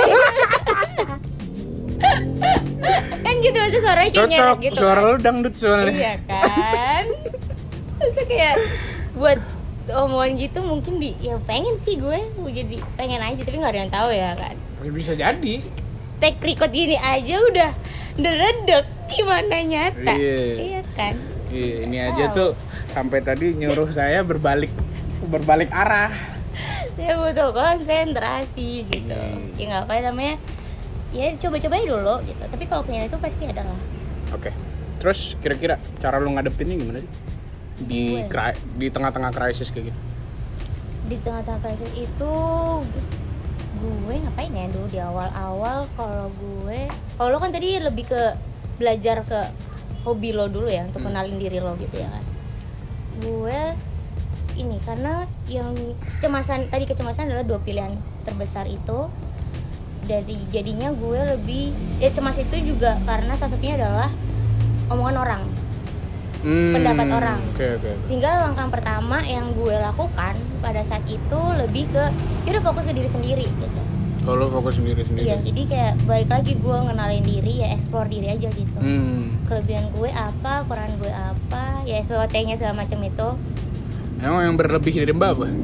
kan gitu aja suaranya kayak Cocok, nyeret gitu suara kan. lu dangdut soalnya. Iya kan. Itu kayak buat omongan gitu mungkin di ya pengen sih gue gue jadi pengen aja tapi nggak ada yang tahu ya kan. Ya, bisa jadi. Take record gini aja udah deredek gimana nyata. Iya. Iya kan. Iya, ini aja Wow. tuh sampai tadi nyuruh saya berbalik berbalik arah. Saya butuh konsentrasi gitu. Hmm. Ya nggak apa namanya. Ya coba-cobain dulu gitu. Tapi kalau pengen itu pasti ada lah. Oke. Terus kira-kira cara lu ngadepinnya gimana sih? Di Gue. kri- di tengah-tengah krisis kayak gitu. Di tengah-tengah krisis itu gue ngapain ya dulu di awal-awal. Kalau gue kalau lo kan tadi lebih ke belajar ke hobi lo dulu ya untuk Hmm. kenalin diri lo gitu ya kan. Gue ini karena yang kecemasan tadi kecemasan adalah dua pilihan terbesar itu. Dari jadinya gue lebih ya cemas itu juga karena salah satunya adalah omongan orang, Hmm, pendapat orang. Oke, oke. Sehingga langkah pertama yang gue lakukan pada saat itu lebih ke yaudah fokus ke diri sendiri gitu. Kalau fokus sendiri-sendiri. Iya, jadi kayak balik lagi gue ngenalin diri ya, explore diri aja gitu. Hmm. Kelebihan gue apa, kekurangan gue apa, ya S W O T-nya segala macam itu. Emang yang berlebih dari Mbak apa?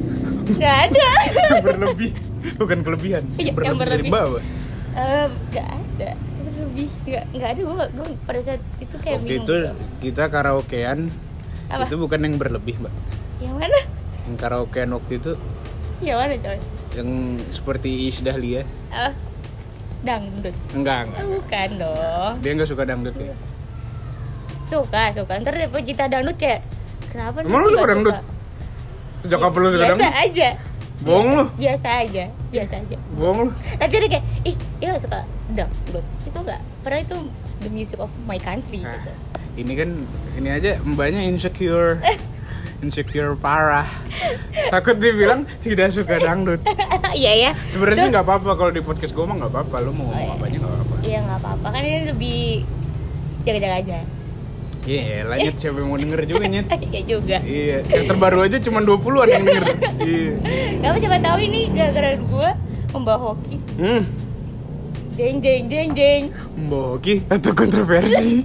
Nggak ada. Berlebih, bukan kelebihan. Iya, berlebih, yang berlebih. dari bawah. Eh, nggak ada. Berlebih. Nggak nggak ada. Gue gue pada saat itu kayak Waktu bingung itu gitu. kita karaokean. Apa? Itu bukan yang berlebih, Mbak. Yang mana? Yang karaokean waktu itu Yang mana coy? yang seperti Iis Dahlia. Ah, dangdut. Enggak, enggak. Oh, bukan dong. Dia enggak suka dangdut ya. Suka, suka. Ntar dia pecinta dangdut kayak kenapa? Emang lu nggak suka dangdut? Sejak kapan lu suka Biasa dangdut? aja. Bohong lu. Biasa aja, biasa aja. Bohong lu. Nanti dia kayak, ih, dia gak suka dangdut. Itu enggak, padahal itu the music of my country Nah, gitu. ini kan ini aja mbaknya insecure. Insecure parah. Takut dibilang tidak suka dangdut. Iya ya. Sebenarnya sih nggak apa-apa kalau di podcast gue mah nggak apa-apa. Lu mau ngomong Oh, iya. apa aja nggak apa-apa. Iya nggak apa-apa, kan ini lebih jaga-jaga aja. Iya, lanjut siapa yang mau denger juga nyet. Iya juga. Iya, yang terbaru aja cuma dua puluhan yang denger. Iya. Gak apa siapa tahu ini gara-gara gue membawa hoki. Hmm. Jeng jeng jeng jeng. Membawa hoki atau kontroversi?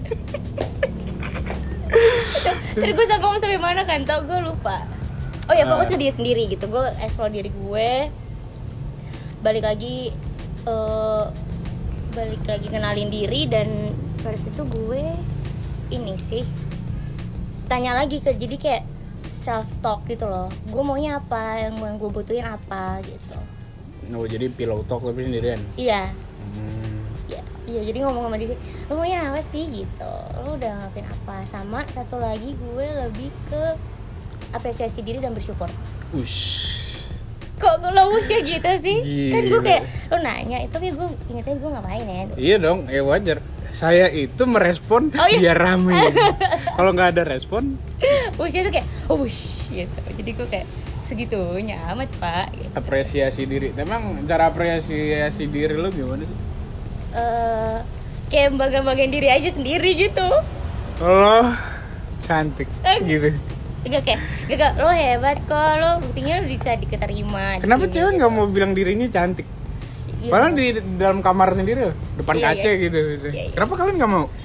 Tadi gue sampai ngomong sampai mana kan? Tau gue lupa. Oh ya fokus ke Ah. diri sendiri gitu. Gue explore diri gue. Balik lagi, eh balik lagi kenalin diri dan pada situ gue ini sih tanya lagi ke jadi kayak self talk gitu loh. Gue maunya apa, yang mau gue butuhin apa gitu. Oh, jadi pillow talk tapi sendirian. Iya. Hmm. Iya, iya jadi ngomong sama dia, lu maunya apa sih gitu, lu udah ngelakuin apa. Sama satu lagi gue lebih ke apresiasi diri dan bersyukur. Ush. Kok lo ya gitu sih? Gila. Kan gue kayak, lu nanya, itu tapi gue ingetnya gue ngapain ya. Iya dong, ya wajar. Saya itu merespon Oh, iya. biar rame. Kalau nggak ada respon, Ushnya tuh kayak, oh wush gitu. Jadi gue kayak, segitunya amat pak gitu. apresiasi diri. Emang cara apresiasi diri lo gimana sih? Eh, kayak bangga-banggain diri aja sendiri gitu. Lo cantik gitu. Enggak kayak, enggak lo hebat kok, lo buktinya lo bisa diterima. di Kenapa sini, cewek gitu. nggak mau bilang dirinya cantik? Iya. Padahal di dalam kamar sendiri, depan Iya, kaca iya. gitu. Iya, iya. Kenapa kalian nggak mau?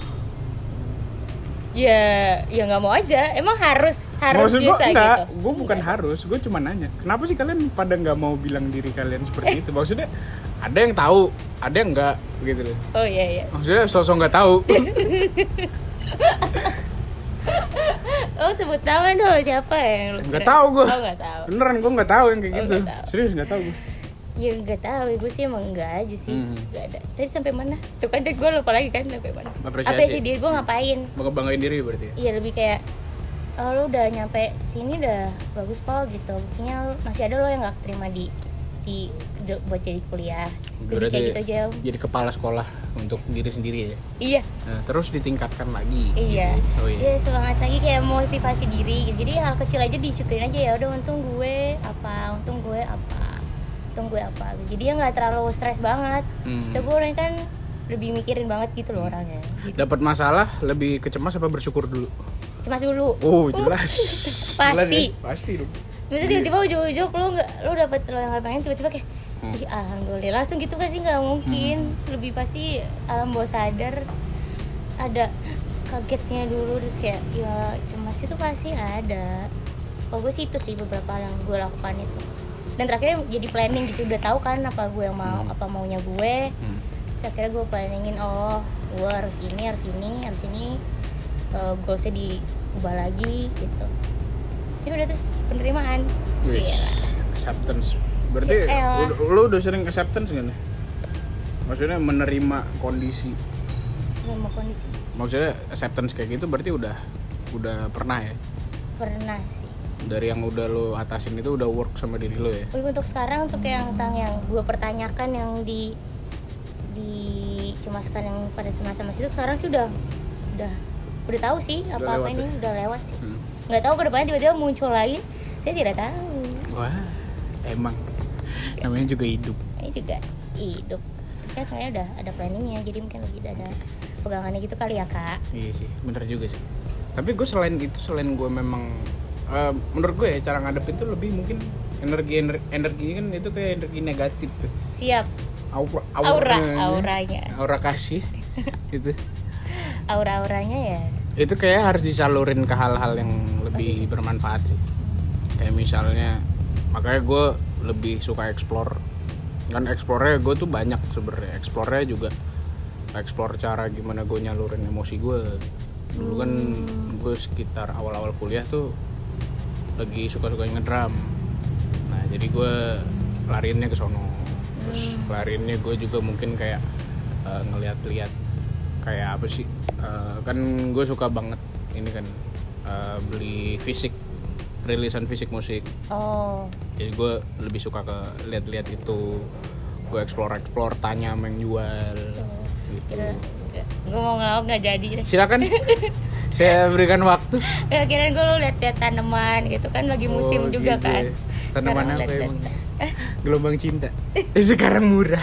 Ya, ya nggak mau aja. Emang harus harus Maksud gue biasa enggak, gitu. gue bukan Enggak. harus, gue cuma nanya. Kenapa sih kalian pada nggak mau bilang diri kalian seperti itu? Maksudnya ada yang tahu, ada yang enggak gitu loh. Oh iya iya. Maksudnya sosok nggak tahu. Oh sebut nama dong siapa yang lu Nggak kira? tahu gue. Oh nggak tahu. Beneran gue nggak tahu yang kayak Oh, gitu. nggak tahu. Serius nggak tahu gue. Ya nggak tahu. Gue sih emang enggak aja sih. Hmm. Nggak ada. Tadi sampai mana? Tuh kan tadi gue lupa lagi kan sampai mana. Apresiasi. Apresiasi diri gue ngapain? Mau ngebanggain diri berarti. ya? Iya lebih kayak oh, lu udah nyampe sini udah bagus kok gitu. Buktinya lu, masih ada lo yang nggak terima di di de- buat jadi kuliah. Lebih Berarti kayak gitu aja. jadi kepala sekolah untuk diri sendiri ya. Iya. Nah, terus ditingkatkan lagi. Iya. Gitu. Oh iya. Iya semangat lagi kayak motivasi diri. Jadi hal kecil aja disyukurin aja ya. Udah untung gue apa, untung gue apa, untung gue apa. Jadi ya nggak terlalu stres banget. Hmm. So gue orangnya kan lebih mikirin banget gitu loh orangnya. Gitu. Dapat masalah lebih kecemas apa bersyukur dulu? Cemas dulu. Oh Uh, jelas. pasti. Jelas ya? Pasti dong. Maksudnya tiba-tiba ujung-ujung lo nggak lo dapet lo yang lo pengen tiba-tiba kayak Hmm. ih alhamdulillah langsung gitu pasti nggak mungkin. Lebih pasti alam bawah sadar ada kagetnya dulu terus kayak ya cemas itu pasti ada. Kalau gue sih itu sih beberapa hal yang gue lakukan itu. Dan terakhirnya jadi planning gitu udah tahu kan apa gue yang mau Hmm. apa maunya gue. Hmm. Terus akhirnya gue planningin oh gue harus ini harus ini harus ini uh, goalsnya diubah lagi gitu. Ini udah terus penerimaan. Wis, Cielah. acceptance. Berarti Cielah. lu, lu udah sering acceptance gak nih? Maksudnya menerima kondisi. Sama kondisi Maksudnya acceptance kayak gitu berarti udah udah pernah ya? pernah sih. Dari yang udah lu atasin itu udah work sama diri lu ya? Untuk sekarang untuk yang tentang yang gue pertanyakan yang di dicemaskan yang pada masa-masa itu sekarang sih udah udah udah tahu sih Udah apa-apa lewat ini ya? udah lewat sih. Hmm. Nggak tahu ke depannya tiba-tiba muncul lagi. Saya tidak tahu. Wah, emang namanya juga hidup. Ini juga hidup. Tapi kan sebenarnya udah ada planningnya jadi mungkin lebih ada pegangannya gitu kali ya kak. Iya sih, bener juga sih. Tapi gue selain itu, selain gue memang eh, menurut gue ya cara ngadepin tuh lebih mungkin energi energi, energi kan itu kayak energi negatif tuh. Siap. Aura, Aura, auranya. aura kasih gitu. Aura-auranya ya. Itu kayak harus disalurin ke hal-hal yang lebih bermanfaat sih. Kayak misalnya makanya gue lebih suka explore. Kan explore-nya gue tuh banyak sebenarnya. Explore-nya juga explore cara gimana gue nyalurin emosi gue. Dulu kan gue sekitar awal-awal kuliah tuh lagi suka-suka ngedrum. Nah jadi gue lariinnya ke sono. Terus lariinnya gue juga mungkin kayak uh, ngeliat-liat kayak apa sih, uh, kan gue suka banget ini kan uh, beli fisik, rilisan fisik musik. Oh. Jadi gue lebih suka ke lihat-lihat itu, gue explore-explore, tanya sama yang jual. Oh. Gitu. Kira gue mau ngelawak nggak jadi deh. Silakan, saya berikan waktu. Ya kirain gue lu lihat-lihat tanaman gitu kan, lagi musim Oh, juga gitu kan. ya. Tanaman Sekarang apa liat-liat. emang? Gelombang cinta. Eh, sekarang murah.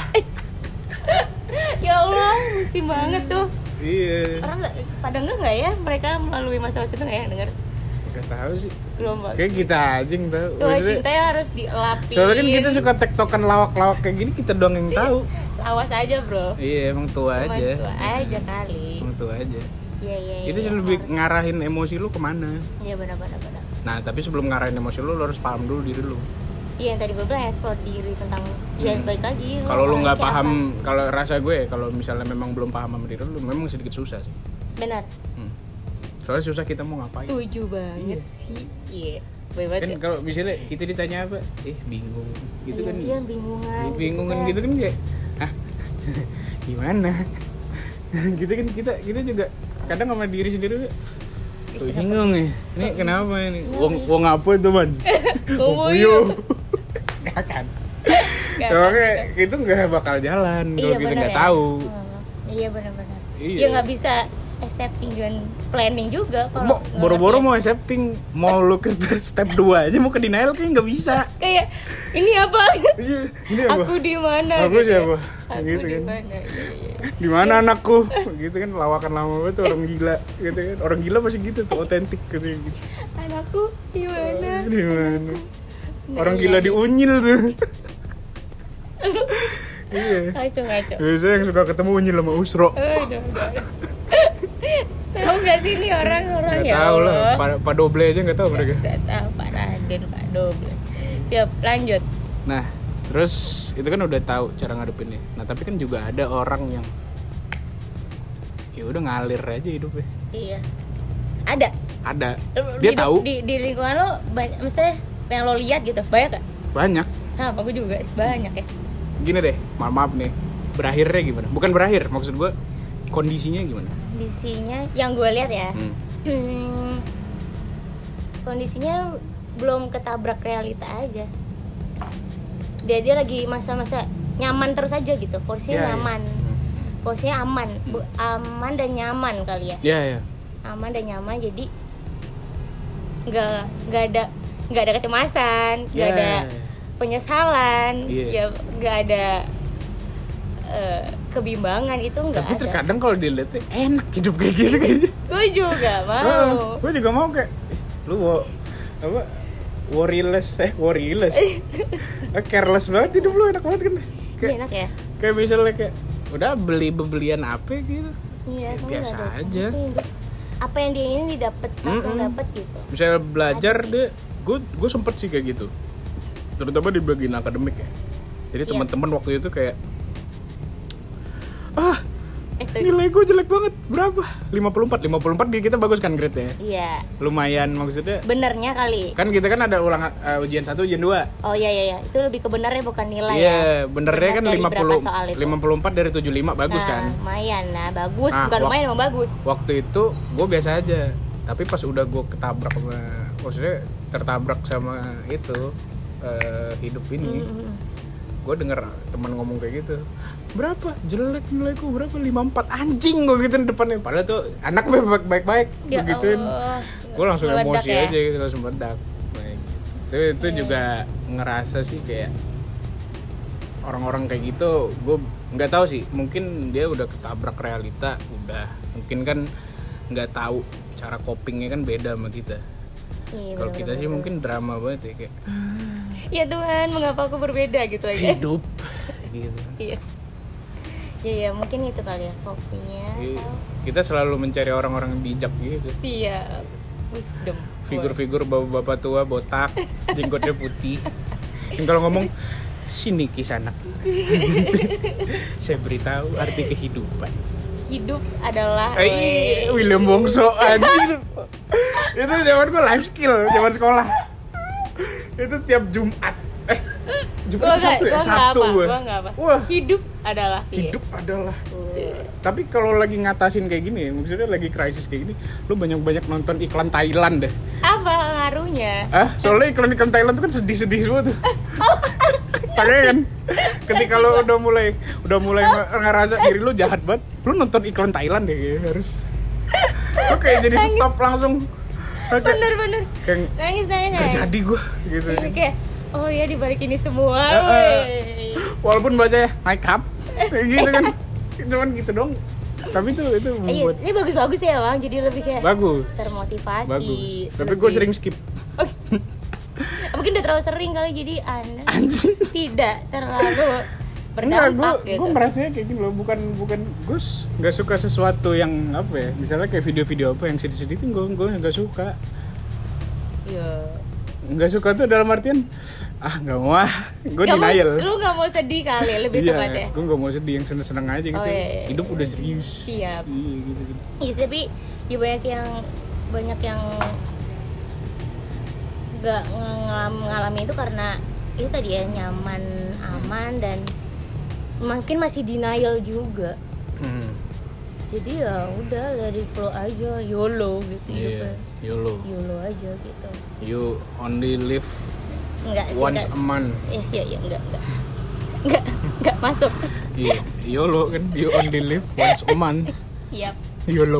Ya Allah, musim banget tuh. Iya. Orang nggak pada nggak nggak ya mereka melalui masa-masa itu nggak ya denger Gak tahu sih. gelombang. Kayak kita aja yang tahu. Gelombang Maksudnya, cintanya harus dielapin. soalnya kan kita suka tektokan lawak-lawak kayak gini, kita doang yang tahu. Awas aja bro. Iya, emang tua Cuman aja. tua aja kali. Emang tua aja. Iya iya. Itu iya, sih lebih harus. ngarahin emosi lu kemana. Iya benar-benar benar. Nah, tapi sebelum ngarahin emosi lu, lu harus paham dulu diri lu. Iya yang tadi gue bilang explore diri tentang ya Hmm. balik lagi. Kalau lu nggak kayak paham, apa. kalau rasa gue, kalau misalnya memang belum paham sama diri lu, memang sedikit susah sih. Benar. Hmm. Soalnya susah kita mau ngapain. Setuju banget Iya. sih. Iya. Bebas. Kan kalau misalnya kita ditanya apa, eh bingung, gitu iya, kan. Iya bingungan. Bingungan kan. gitu kan kayak, ah gimana? Gitu kan kita kita juga kadang sama diri sendiri. Tuh bingung nih, ini kenapa ini? Wong wong apa itu man? Wong puyuh. Gak kan? Nggak, Soalnya nggak, itu nggak bakal jalan kalau kita benar nggak ya. tahu. Oh, iya benar-benar. Iya. Ya nggak bisa accepting dan planning juga Mau kalau nggak boro-boro ngerti. mau accepting, mau lu ke step dua aja, mau ke denial kayak nggak bisa. Kayak ini apa? Iya, ini apa? Aku di mana? Aku gitu ya. siapa? Aku Gitu di kan. mana? Iya, iya. Di mana anakku? Gitu kan, lawakan lama banget tuh orang gila, gitu kan. Orang gila pasti gitu tuh, otentik gitu. gitu. Anakku di mana? Di mana? Nah, Orang iya, gila iya. diunyil tuh. Iya. Ngaco ngaco. Biasanya yang suka ketemu unyil sama usro. Udah udah. udah. Tahu nggak sih ini orang-orang Gak ya tahu lah, Allah? Pak Pak Doble aja nggak tahu mereka. Gak tahu Pak Raden, Pak Doble. Siap, lanjut. Nah, terus itu kan udah tahu cara ngadepinnya. Nah, tapi kan juga ada orang yang ya udah ngalir aja hidupnya. Iya. Ada. Ada. Di- Dia tahu di, di lingkungan lo banyak, maksudnya yang lo lihat gitu banyak gak? banyak. Nah, aku juga banyak ya. Gini deh, maaf maaf nih. Berakhirnya gimana? Bukan berakhir, maksud gue kondisinya gimana? Kondisinya yang gue lihat ya, Hmm. hmm, kondisinya belum ketabrak realita aja. Dia dia lagi masa-masa nyaman terus aja gitu, Ya, posisinya ya. nyaman, posisinya aman, Bu, aman dan nyaman kali ya, Iya, ya. aman dan nyaman jadi nggak nggak ada nggak ada kecemasan, nggak Ya. ada penyesalan, Iya. ya nggak ada eh, kebimbangan itu nggak Tapi ada. terkadang kalau dilihat tuh enak hidup kayak gitu kayaknya. Gue juga mau. Gue juga mau kayak "Ih, lu wo, apa worryless eh worryless. Eh, careless banget hidup lu, enak banget kan. Iya, Kayak, enak ya. kayak misalnya kayak udah beli belian apa gitu. Iya, Ya, kamu biasa nggak ada aja. apa-apa hidup. Apa yang dia ingin didapat langsung Mm-mm. dapat gitu. Misalnya belajar Ada sih. deh, gue gue sempet sih kayak gitu. Terutama di bagian akademik ya. Jadi Siap. teman-teman waktu itu kayak ah Eh, tuh. nilai gue jelek banget, berapa? lima puluh empat, lima puluh empat di kita bagus kan grade-nya? Iya. Lumayan maksudnya. Benernya kali. Kan kita kan ada ulang uh, ujian satu, ujian dua. Oh iya iya iya. Itu lebih ke benernya bukan nilai ya. Iya, benernya kan Bener dari lima puluh berapa soal itu. lima puluh empat dari tujuh puluh lima bagus Nah, kan. lumayan nah, bagus. Nah, Bukan wak- lumayan emang bagus. Waktu itu gue biasa aja. Tapi pas udah gue ketabrak sama, maksudnya tertabrak sama itu uh, hidup ini. Mm-mm. Gue denger teman ngomong kayak gitu, berapa jelek nilaiku, berapa lima puluh empat, anjing gue gituin depannya, padahal tuh anak gue baik-baik Ya begituin, Allah. gue langsung Meledak emosi ya? aja gitu, langsung meledak. Nah, itu itu Iya. juga ngerasa sih kayak orang-orang kayak gitu, gue nggak tahu sih, mungkin dia udah ketabrak realita, udah mungkin kan nggak tahu cara copingnya kan beda sama kita. Iya, Kalau kita bener-bener. sih mungkin drama banget ya kayak Ya Tuhan, mengapa aku berbeda gitu aja. hidup gitu. Iya. Ya ya, mungkin itu kali ya kopinya. Iya. Kita selalu mencari orang-orang yang bijak gitu. Siap. Wisdom. Figur-figur bapak-bapak tua botak, jenggotnya putih. Dan kalau ngomong sini kisanak. Saya beritahu arti kehidupan. Hidup adalah Eh, William Bongso anjir. Itu zaman gue life skill, zaman sekolah. Itu tiap Jumat. Eh, Jumat Gua Sabtu nggak- ya? gua nggak Sabtu apa, gue. gua nggak apa. Wah, Hidup adalah iya. hidup adalah. Tapi kalau lagi ngatasin kayak gini, maksudnya lagi krisis kayak gini, lu banyak-banyak nonton iklan Thailand deh. Apa ngaruhnya? Ah, soalnya iklan-iklan Thailand tuh kan sedih-sedih semua tuh. Makanya kan, ketika lu udah mulai udah mulai nge- ngerasa diri lu jahat banget, lu nonton iklan Thailand deh kayaknya harus. Lu kayak jadi stop langsung. Kayak- Bener-bener Kayak nangis nangis gak nangis. jadi gua gitu. Iya, kayak oh ya dibalik ini semua. Eh, eh. wey. Walaupun bacanya make up kayak gitu kan. Cuman gitu dong. Tapi itu itu Eh, iya, membuat ini bagus-bagus ya bang, jadi lebih kayak bagus. termotivasi. Bagus. Tapi lebih- gue sering skip. Mungkin udah terlalu sering kali jadi anda Anjing. tidak terlalu Enggak, berdampak gue gitu. gue merasanya kayak gini loh, bukan bukan gue nggak suka sesuatu yang apa ya, misalnya kayak video-video apa yang sedih-sedih tuh gue gue nggak suka, Iya. nggak suka tuh dalam artian ah nggak mau ah, gue Nggak mau- denial. Lu gak mau sedih kali, lebih Iya, tepatnya. gue nggak mau sedih, yang seneng-seneng aja gitu. Oh, iya, iya, Hidup iya. udah serius. Siap. Iya gitu gitu. Iya, tapi ya banyak yang banyak yang nggak ngelam- ngalamin itu karena itu tadi ya nyaman, aman dan mungkin masih denial juga. Hmm. Jadi ya udah let it flow aja, YOLO gitu Iya, hidupnya. YOLO. YOLO aja gitu. You only live Enggak sih, once enggak. a month. Eh, iya iya enggak enggak. Enggak, enggak masuk. Iya, YOLO kan, you only live once a month. Siap. YOLO.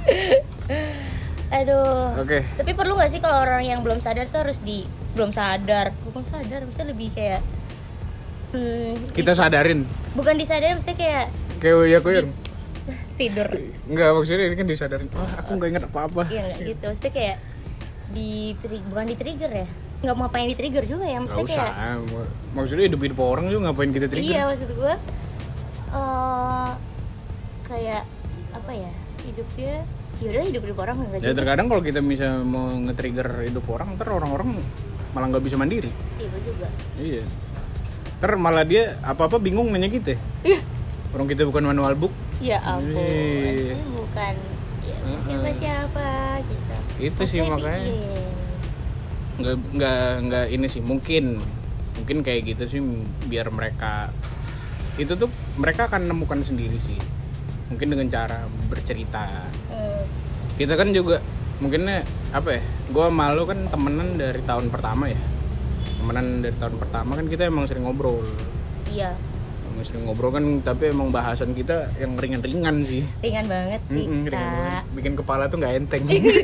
Aduh. Oke. Tapi perlu nggak sih kalau orang yang belum sadar tuh harus di belum sadar, bukan sadar, maksudnya lebih kayak hmm, Kita sadarin. bukan disadari, maksudnya kayak Kayak ya koyor. tidur. Enggak, maksudnya ini kan disadarin. Wah, aku nggak ingat apa-apa. Iya nggak gitu, maksudnya kayak di bukan di trigger ya, nggak mau ngapain di trigger juga ya, Nggak maksudnya usah. kayak Maksudnya hidup-hidup orang juga ngapain kita trigger? iya maksud gue eh kayak apa ya, hidupnya ya udah hidup hidup orang nggak Ya juga. terkadang kalau kita bisa mau nge-trigger hidup orang, ntar orang-orang malah nggak bisa mandiri. Iya gua juga. Iya. Ntar malah dia apa-apa bingung nanya kita. Iya. Orang kita bukan manual book. Ya ampun, Iya. saya bukan ya Heeh. siapa-siapa gitu. Itu sih Maksudnya, makanya. iya. Nggak nggak nggak ini sih, mungkin mungkin kayak gitu sih biar mereka itu tuh mereka akan nemukan sendiri sih. Mungkin dengan cara bercerita. Hmm. Kita kan juga mungkinnya apa ya, gue malu kan temenan dari tahun pertama ya, temenan dari tahun pertama kan kita emang sering ngobrol, Iya, emang sering ngobrol kan, tapi emang bahasan kita yang ringan-ringan sih. ringan banget sih, Mm-mm, ringan banget. Kak. Bikin kepala tuh nggak enteng.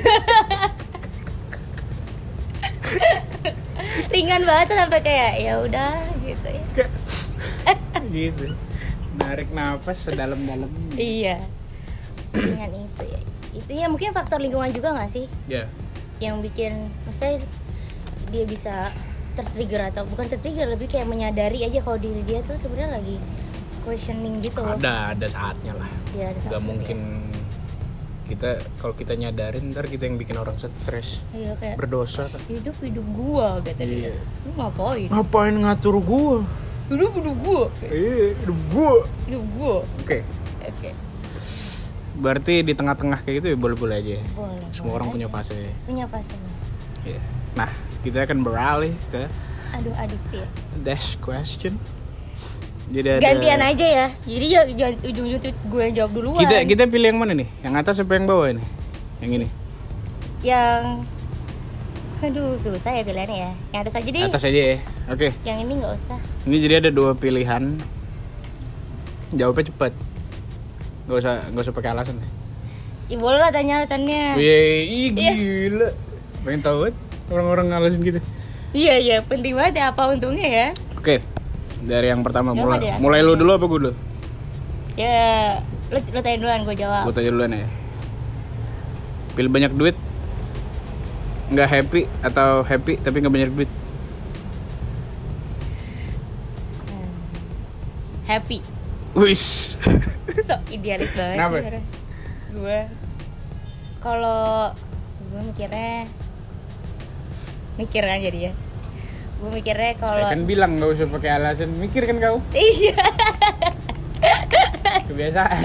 Ringan banget tuh sampai kayak ya udah gitu ya. Kayak gitu, narik nafas sedalam-dalam. Iya, ringan itu ya. Itu ya mungkin faktor lingkungan juga nggak sih Ya, yang bikin, maksudnya dia bisa tertrigger atau bukan tertrigger, lebih kayak menyadari aja kalau diri dia tuh sebenarnya lagi questioning gitu loh. ada ada saatnya lah. Iya, ada Nggak saatnya, mungkin kita kalau kita nyadarin ntar kita yang bikin orang stres, Iya kayak berdosa kan. hidup hidup gua kata dia. Iya. Lu ngapain? Ngapain ngatur gua? Hidup hidup gua. Iya, hidup gua. Hidup gua. Oke. Oke. Berarti di tengah-tengah kayak gitu ya boleh-boleh aja. ya? Boleh. Semua orang punya fase. punya fasenya. Iya. Nah, kita akan beralih ke Aduh aduh ya. dash question. Jadi ada Gantian aja ya. Jadi ya jangan ujung-ujung tuh gue yang jawab duluan. Kita kita pilih yang mana nih? Yang atas apa yang bawah ini? Yang ini. Yang aduh susah ya pilihannya ya. Yang atas aja deh. Atas aja ya. Oke. Yang ini nggak usah. Ini jadi ada dua pilihan. Jawabnya cepet. Gak usah gak usah pakai alasan. Ya boleh lah tanya alasannya. Wih, ih, gila. Pengen tahu banget orang-orang ngalasin gitu. Iya iya penting banget ya, apa untungnya ya. Oke. Dari yang pertama Ya, mulai. ada ya. Mulai lu dulu apa gue dulu? Ya lo lo tanya duluan gue jawab. Gue tanya duluan ya. Pilih banyak duit, nggak happy atau happy tapi nggak banyak duit? Hmm. Happy. Wis. So idealis banget. Kenapa? Gue kalau gue mikirnya mikir aja dia. gue mikirnya kalau Saya kan bilang nggak usah pakai alasan, mikir kan kau. iya Kebiasaan.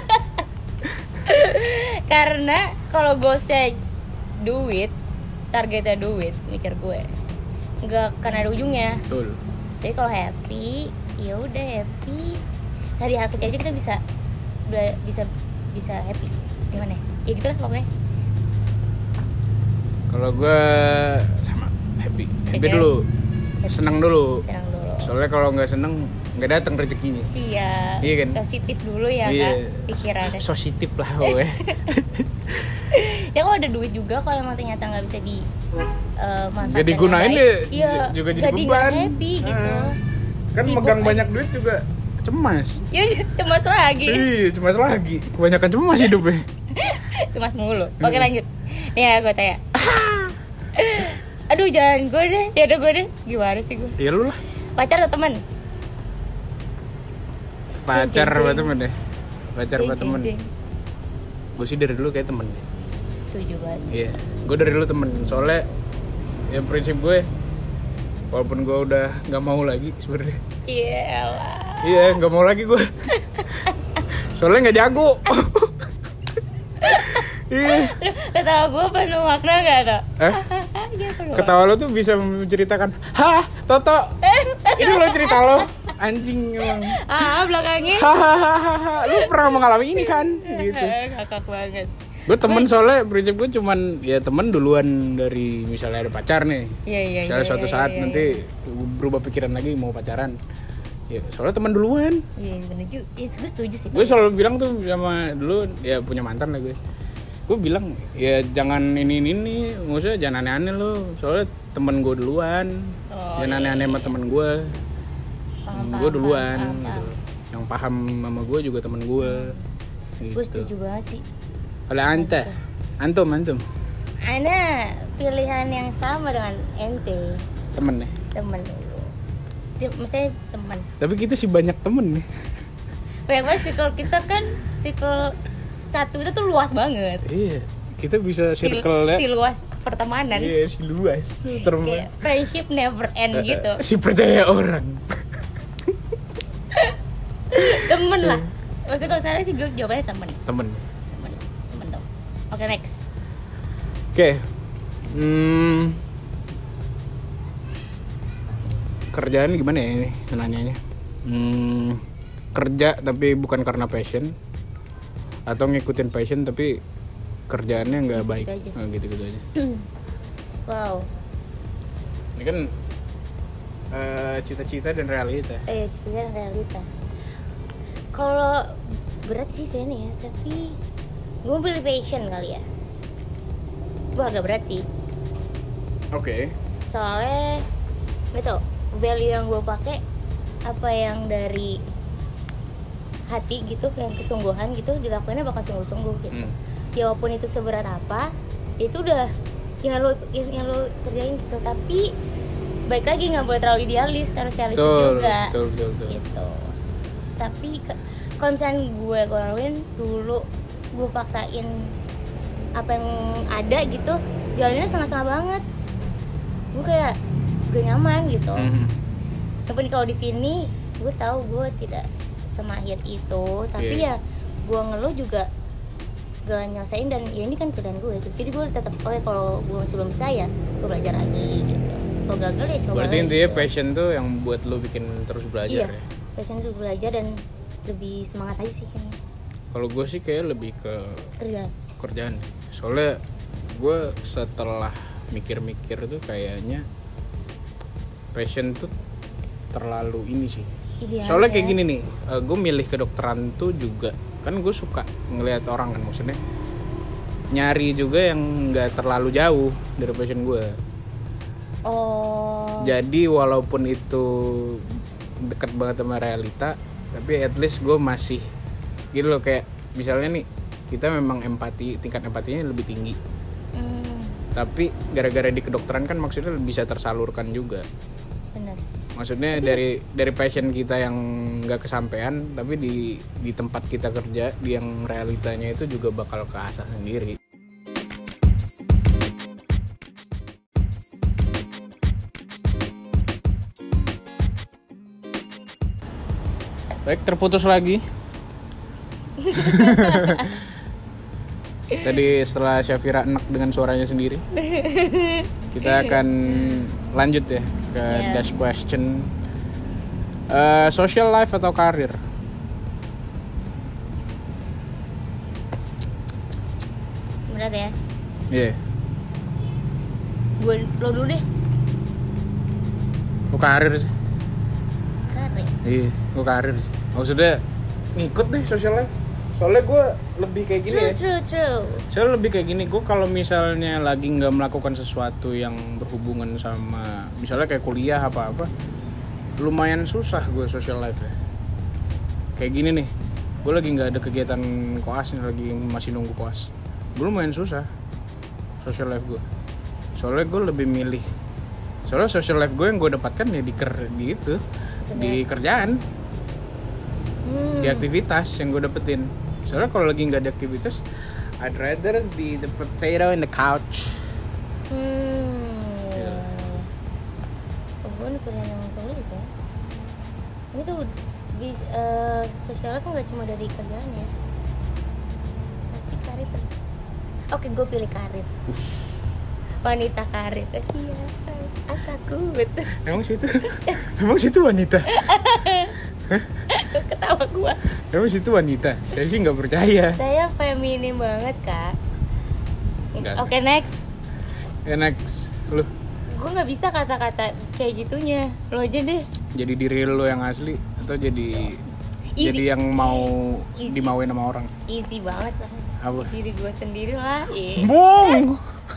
karena kalau goalsnya duit, targetnya duit, mikir gue nggak akan ada ujungnya. Betul. Jadi kalau happy, ya udah happy. Dari hal kecil aja kita bisa bisa bisa happy. Gimana? Ya gitulah pokoknya. Kalau gue sama happy, happy Oke. dulu, senang dulu. Senang dulu. Soalnya kalau nggak seneng nggak datang rezekinya. Siap. Iya kan? Positif dulu ya Iya. kak pikirannya. Sositif lah gue. Ya kalau ada duit juga kalau emang ternyata nggak bisa di uh, manfaatkan Nggak digunain dengan deh, baik, iya, juga jadi jadi beban. nggak happy gitu. Ah. Kan Sibuk megang aja. banyak duit juga cemas. Ya cemas lagi. Iya, cemas lagi. Kebanyakan cemas hidupnya. Cemas mulu. Oke lanjut. Ya gue tanya. Aduh jangan gue deh, ya udah gue deh. Gimana sih gue? Iya lu lah. Pacar atau teman? Pacar Cing, cing, apa cing. temen deh? Pacar apa Cing, temen? cing, cing. Gue sih dari dulu kayak temen deh. Setuju banget. Iya, gue dari dulu temen. Soalnya ya prinsip gue, walaupun gue udah nggak mau lagi sebenarnya. Cialah. Iya, nggak mau lagi gue. Soalnya nggak jago. Iya. Lo tau gue penuh makna gak tau? Eh? Iya penuh Ketawa lo tuh bisa menceritakan, hah, Toto, ini lo cerita lo, anjing emang. makna. Ah belakangnya. Hahaha, lu pernah mengalami ini kan? Gitu. Ngakak banget. Gue temen soalnya prinsip gue cuman ya temen duluan dari misalnya ada pacar nih. Iya iya iya. Misalnya suatu iya, saat iya, nanti berubah pikiran lagi mau pacaran. Ya soalnya temen duluan. Iya bener juga. Iya gue setuju sih. Gue selalu bilang tuh sama dulu ya punya mantan lah gue. Gue bilang ya jangan ini ini nih, maksudnya jangan aneh-aneh lo. Soalnya temen gue duluan. Oh, jangan iya, aneh-aneh iya. sama temen gue. Paham, Gue paham, duluan. paham, Gitu. paham. Yang paham sama gue juga temen gue. Gitu. Gue setuju banget sih. Kalau ante, antum antum Ana pilihan yang sama dengan ente, temen nih. temen dulu. Dia, maksudnya teman. Tapi kita sih banyak temen nih. Banyak banget circle kita kan, circle satu itu tuh luas banget. Iya, kita bisa Si- circle si luas pertemanan. Iya, si luas. Term- Kayak friendship never end gitu. si percaya orang. Temen lah. Maksudnya kalau sekarang sih gue jawabannya temen. Temen. Temen, temen dong. Oke next. Oke. Hmm. Kerjaan gimana ya ini nanyanya? Hmm, kerja tapi bukan karena passion, atau ngikutin passion tapi kerjaannya nggak baik. aja. Nah, gitu-gitu aja. Wow. Ini kan eh, cita-cita dan realita. Eh cita dan realita. Kalau berat sih kayaknya ya, tapi gue pilih passion kali ya. Gue agak berat sih. Oke. Soalnya gitu, value yang gue pakai apa yang dari hati gitu, yang kesungguhan gitu, dilakuinnya bakal sungguh-sungguh gitu. Hmm. Ya walaupun itu seberat apa, itu udah yang lo yang, yang lo kerjain gitu. Tapi baik lagi nggak boleh terlalu idealis, harus realistis Betul, juga. betul, betul, betul. Gitu. Tapi ke- kalau misalnya gue gue laluin dulu, gue paksain apa yang ada gitu, jalannya setengah-setengah banget. Gue kayak gak nyaman gitu. Mhm. Tapi kalau di sini gue tahu gue tidak semahir itu, tapi Iya. ya gue ngeluh juga gak nyelesain, dan ya ini kan kerjaan gue gitu. Jadi gue tetap oke, kalau gue masih belum bisa ya gue belajar lagi gitu. Kalau gagal ya coba Berarti lagi intinya gitu. passion tuh yang buat lo bikin terus Iya, belajar ya. passion itu belajar dan lebih semangat aja sih kayaknya Kalau gue sih kayak lebih ke kerjaan. kerjaan. Soalnya gue setelah mikir-mikir tuh kayaknya passion tuh terlalu ini sih. Idealnya. Soalnya kayak gini nih, gue milih kedokteran tuh juga kan gue suka ngelihat orang kan, maksudnya nyari juga yang nggak terlalu jauh dari passion gue. Oh. Jadi walaupun itu dekat banget sama realita, tapi at least gue masih gitu loh, kayak misalnya nih kita memang empati, tingkat empatinya lebih tinggi, Hmm, tapi gara-gara di kedokteran kan maksudnya bisa tersalurkan juga. benar. Maksudnya dari dari passion kita yang nggak kesampaian, tapi di di tempat kita kerja, di yang realitanya itu juga bakal keasah sendiri. Baik, terputus lagi. Tadi setelah Syafira enak dengan suaranya sendiri, kita akan lanjut ya ke Yeah. dash question. Uh, social life atau karir? Berat ya. Iya. Yeah. Gue lo dulu deh. Gue karir sih. Karir. Iya, gue karir sih. Maksudnya ngikut deh social life. Soalnya gue lebih kayak gini True, ya. true, true. Soalnya lebih kayak gini, gue kalau misalnya lagi nggak melakukan sesuatu yang berhubungan sama, misalnya kayak kuliah apa-apa, lumayan susah gue social life ya. Kayak gini nih, gue lagi nggak ada kegiatan koas nih, lagi masih nunggu koas. Gue lumayan susah social life gue. Soalnya gue lebih milih. Soalnya social life gue yang gue dapatkan ya di ker di itu, di kerjaan, Hmm. di aktivitas yang gue dapetin. Soalnya kalau lagi nggak ada aktivitas, I'd rather be the potato in the couch. Hmm. Iya. Oh, gue nih pilihan yang sulit ya. Ini tuh bis uh, sosial life nggak cuma dari kerjaan ya, tapi karir. Oke, gue pilih karir. Wanita karir. Kasihan. Ah, takut. Emang situ, emang situ wanita. Ketawa gue. Emang situ wanita. Saya sih nggak percaya. Saya feminim banget, Kak. Enggak. Oke, next. Ya next, lu Gue nggak bisa kata-kata kayak gitunya. Lo aja deh. jadi diri lu yang asli atau jadi Easy. jadi yang mau Easy. dimauin sama orang? Easy banget lah. Apa? Diri gue sendiri lah. Iya. Bong.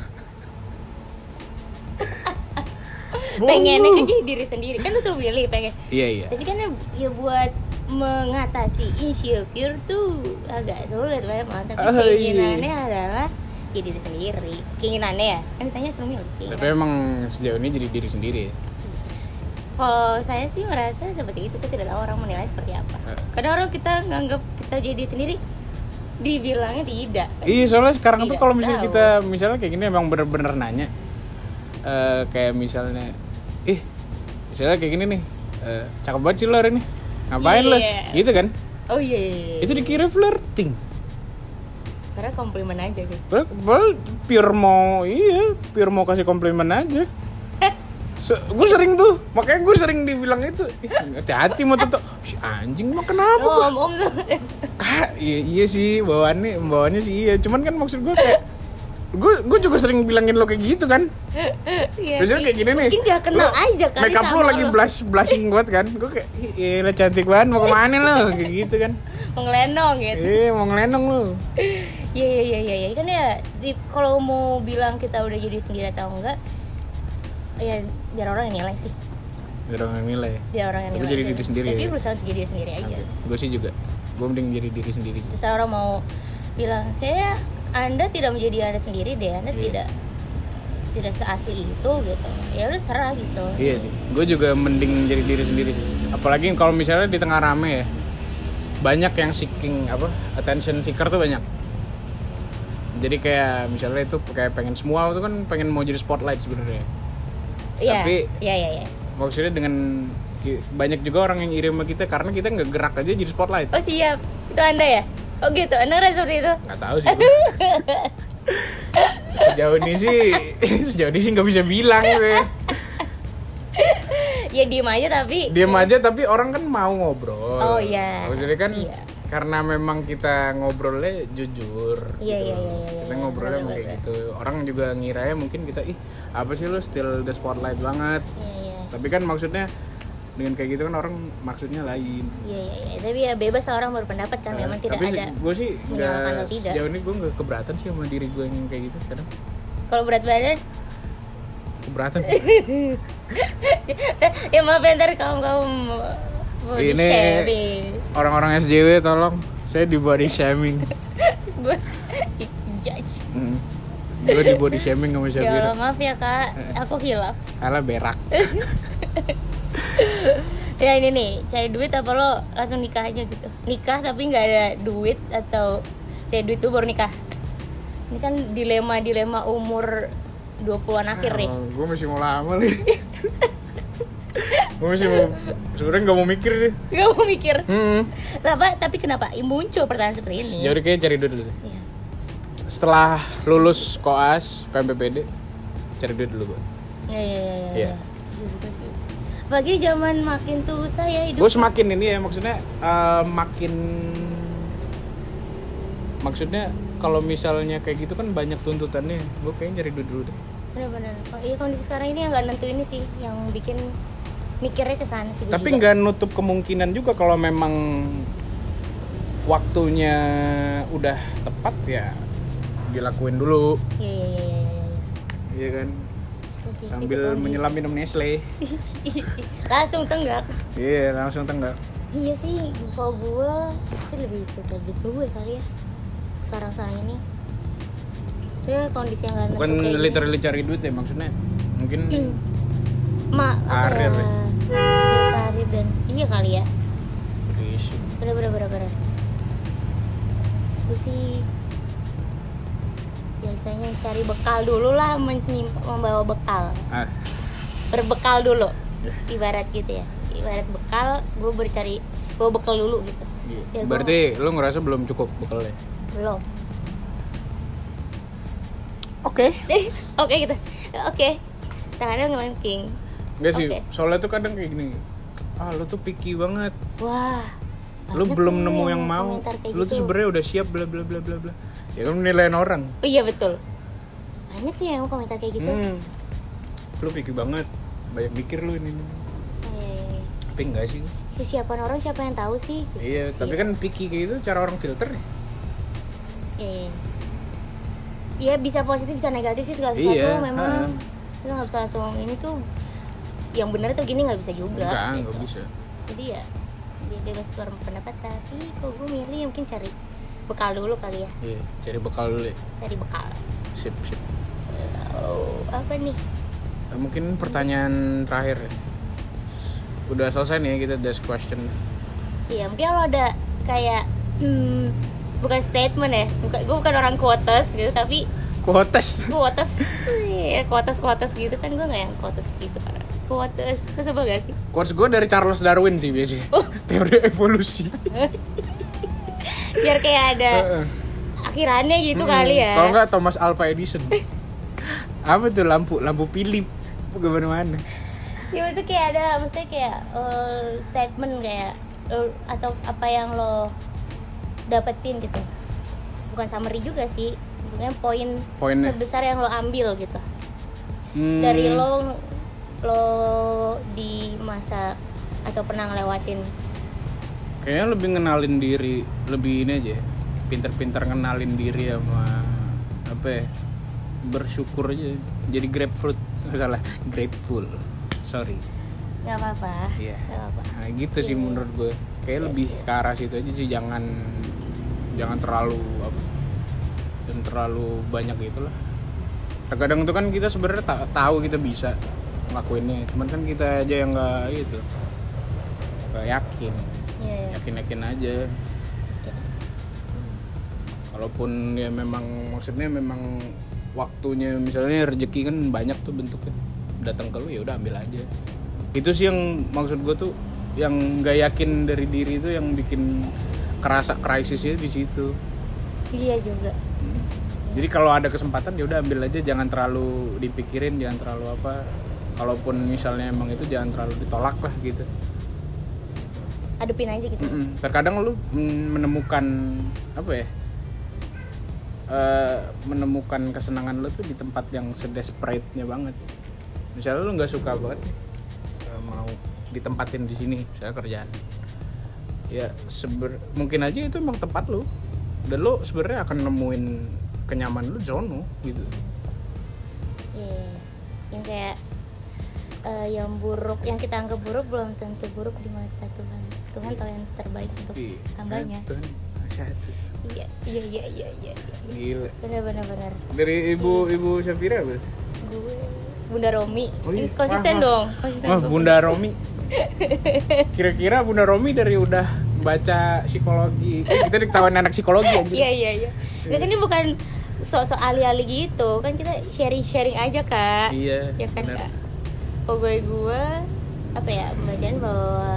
Pengennya kan jadi diri sendiri. Kan lu suruh pilih pengen. Iya iya. Tapi kan ya buat mengatasi insecure tuh agak sulit lah emang. Tapi Oh, keinginannya iya. adalah ya diri sendiri. Keinginannya ya. Kan ditanya suruh milih. Tapi Keinginan. emang sejauh ini jadi diri sendiri ya. Kalau saya sih merasa seperti itu. Saya tidak tahu orang menilai seperti apa. Kadang orang kita nganggap kita jadi sendiri, dibilangnya tidak. Iya, soalnya sekarang tuh Tidak kalau misalnya tahu. kita misalnya kayak gini emang bener-bener nanya, eh kayak misalnya, ih, misalnya kayak gini nih, eh, cakep banget sih lo hari ini, ngapain lo? Iya. Gitu kan? Oh iya, iya, iya. Itu dikira flirting. Karena komplimen aja gitu. Padahal padahal pure mau, iya, pure mau kasih komplimen aja. So, gue sering tuh, makanya gue sering dibilang itu, ih, hati-hati mau tutup, si anjing mah kenapa? Oh, om om tuh. Ah, iya, iya sih bawaannya bawaannya sih iya, cuman kan maksud gue kayak gue gue juga sering bilangin lo kayak gitu kan. Iya, Biasanya kayak gini nih. mungkin gak kenal lo- aja kali make up sama lo lagi blush blushing banget kan. Gue kayak iya lo cantik banget, mau kemana lo kayak gitu kan. mau ngelenong gitu. Iya mau ngelenong lo. Iya iya iya iya kan ya di, kalau mau bilang kita udah jadi sendiri atau enggak ya biar orang yang nilai sih. Biar orang yang nilai. Biar orang yang Tapi nilai. jadi aja. diri sendiri Tapi ya? berusaha untuk jadi diri sendiri aja. Gue sih juga. Gue mending jadi diri sendiri sih. Terus orang mau bilang kayak Anda tidak menjadi Anda sendiri deh. Anda Iya. tidak tidak seasli itu gitu. Ya udah serah gitu. Iya sih. Gue juga mending jadi diri sendiri sih. Apalagi kalau misalnya di tengah rame ya, banyak yang seeking apa attention seeker tuh banyak. Jadi kayak misalnya itu kayak pengen semua itu kan pengen mau jadi spotlight sebenarnya. Iya. Tapi- Iya iya iya. Maksudnya dengan banyak juga orang yang iri sama kita karena kita nggak gerak aja jadi spotlight. Oh siap. Itu Anda ya? Oh gitu. Anda ngerasa seperti itu? Nggak tahu sih. Gue. Sejauh ini sih, sejauh ini sih nggak bisa bilang gue. Ya diem aja tapi Diam aja tapi orang kan mau ngobrol. Oh, iya. Maksudnya kan Iya. karena memang kita ngobrolnya jujur. Iya, gitu. iya, iya, iya, Kita iya. ngobrolnya Benar, kayak benar. gitu. Orang juga ngiranya mungkin kita ih apa sih lu still the spotlight banget. Iya iya. Tapi kan maksudnya dengan kayak gitu kan orang maksudnya lain. Iya iya iya. Tapi ya bebas orang berpendapat kan memang tidak Tapi ada. gue sih menyalahkan nggak atau tidak. sejauh ini gue nggak keberatan sih sama diri gue yang kayak gitu kadang Kalau berat badan keberatan. ya maaf ya ntar kaum kaum body Ini shaming. orang-orang S J W tolong saya di body shaming. Gue judge. Hmm. Gue di body shaming sama Ya Allah Syafira. maaf ya kak, aku hilaf. Alah berak. Ya ini nih, cari duit apa lo langsung nikah aja gitu? Nikah tapi nggak ada duit atau cari duit tuh baru nikah? Ini kan dilema-dilema umur dua puluhan akhir nih. Gue masih mau lama nih. Gue masih mau Sebenarnya nggak mau mikir sih. Nggak mau mikir. Hmm. Apa? Tapi kenapa muncul pertanyaan seperti ini? Jadi kayak cari duit dulu. Iya. Setelah lulus koas, K M P P D, cari duit dulu gue. Iya iya iya. Iya. iya. Setuju juga sih. Apalagi zaman makin susah ya hidup. Gue semakin ini ya maksudnya uh, makin maksudnya kalau misalnya kayak gitu kan banyak tuntutannya. Gue kayaknya cari duit dulu deh. Benar-benar. Iya kondisi sekarang ini yang nggak nentu ini sih, yang bikin mikirnya ke sana sih. Tapi nggak nutup kemungkinan juga kalau memang waktunya udah tepat ya dilakuin dulu. Iya iya iya iya. Iya, iya kan. Bisa sih, Sambil itu kondisi. menyelam minum Nestle. Langsung tenggak. Iya langsung tenggak. Iya sih, kalau gue itu lebih ke duit gue kali ya. Sekarang-sekarang ini. Saya kondisi yang nggak nentu Bukan kayak gini. literally cari duit ya maksudnya. Mungkin Ma, apa karir ya? ya? Karir dan iya kali ya. berisi. Bener bener bener bener. Gue sih biasanya cari bekal dulu lah, menyim- membawa bekal, Ah, berbekal dulu, ibarat gitu ya. Ibarat bekal, gue bercari, gue bekal dulu gitu. iya. Ya, gua- Berarti lu ngerasa belum cukup bekalnya? belum. Oke. Oke gitu. Oke. Tangannya ngelengking. Enggak sih, Oke. soalnya tuh kadang kayak gini. Ah, lu tuh picky banget. Wah. Lu banyak belum tuh nemu yang mau. komentar kayak Lu tuh gitu. sebenarnya udah siap bla bla bla bla bla. Ya kan menilaiin orang. Oh, iya betul. Banyak tuh yang komentar kayak gitu. Hmm. Lu picky banget. Banyak mikir lu ini. ini. Oh, iya, iya, iya. Tapi enggak sih. Kesiapan orang siapa yang tahu sih? Gitu Iya, sih. tapi kan picky kayak gitu cara orang filter ya. Iya, iya. Iya bisa positif bisa negatif sih segala sesuatu Iya, memang. ha. Kita nggak bisa langsung ini tuh yang benar tuh gini nggak bisa juga. Enggak, gitu. enggak bisa. Jadi ya dia bebas berpendapat, tapi kok gue milih ya mungkin cari bekal dulu kali ya. Iya, cari bekal dulu ya. Cari bekal. Sip, sip. Oh, apa nih? Eh, Mungkin pertanyaan terakhir ya. Udah selesai nih kita dash question. Iya mungkin kalau ada kayak hmm, bukan statement ya, bukan gue bukan orang quotes gitu, tapi Quotes. quotes, ya quotes quotes gitu kan gue nggak yang quotes gitu kan. Quotes, lu sebel gak sih? Quotes gue dari Charles Darwin sih biasanya. Oh. Teori evolusi. Biar kayak ada Heeh. akhirannya gitu Hmm, kali ya. Kalau nggak Thomas Alva Edison. Apa tuh lampu lampu Philip kemana-mana. Ya itu kayak ada, maksudnya kayak uh, statement kayak uh, atau apa yang lo dapetin gitu. Bukan summary juga sih, sebenarnya poin Poinnya. terbesar yang lo ambil gitu. Hmm, Dari lo lo di masa atau pernah ngelewatin. Kayaknya lebih ngenalin diri, lebih ini aja. Pinter-pinter ngenalin diri sama apa ya? Bersyukur aja. Jadi grapefruit, salah, grateful. Sorry. Gak apa-apa. Iya. Gak apa-apa. Nah, gitu sih Iya. menurut gue. Kayak Iya, lebih iya. ke arah situ aja sih, jangan jangan terlalu apa? Dan terlalu banyak gitulah. Terkadang tuh kan kita sebenarnya ta- tahu kita bisa ngelakuinnya, cuman kan kita aja yang nggak gitu, nggak yakin, Iya, iya. yakin-yakin aja. Walaupun ya memang maksudnya memang waktunya, misalnya rezeki kan banyak tuh bentuknya, datang ke lu ya udah ambil aja. Itu sih yang maksud gue tuh, yang nggak yakin dari diri itu yang bikin kerasa krisisnya di situ. Iya juga. Hmm. Jadi kalau ada kesempatan ya udah ambil aja, jangan terlalu dipikirin, jangan terlalu apa. Kalaupun misalnya emang itu jangan terlalu ditolak lah gitu. Adepin aja gitu. Mm-mm. Terkadang lu mm, menemukan apa ya? Uh, menemukan kesenangan lu tuh di tempat yang sedesperate-nya banget. Misalnya lu nggak suka banget nih, uh, mau ditempatin di sini, misalnya kerjaan. Ya seber, mungkin aja itu emang tempat lu. Dan lu sebenarnya akan nemuin kenyamanan lu di sono gitu. Iya. Yang kayak eh, yang buruk, yang kita anggap buruk belum tentu buruk di mata Tuhan. Tuhan tahu yang terbaik untuk Iya, hambanya. Tuhan, satu. Iya, iya, iya, iya, iya. Gila. Benar, benar, benar. Dari ibu ibu Syafira apa? Gue Bunda Romi. Oh iya. Konsisten Wah, dong. Konsisten. Wah, gue. Bunda Romi. Kira-kira Bunda Romi dari udah baca psikologi. Eh, kita diketawain anak psikologi aja. Iya, iya, iya. Nggak, kan ini bukan sok-sok ahli-ahli gitu. Kan kita sharing-sharing aja, Kak. Iya. Ya kan, benar. Kak. Pokoknya gue apa ya, pembelajaran bahwa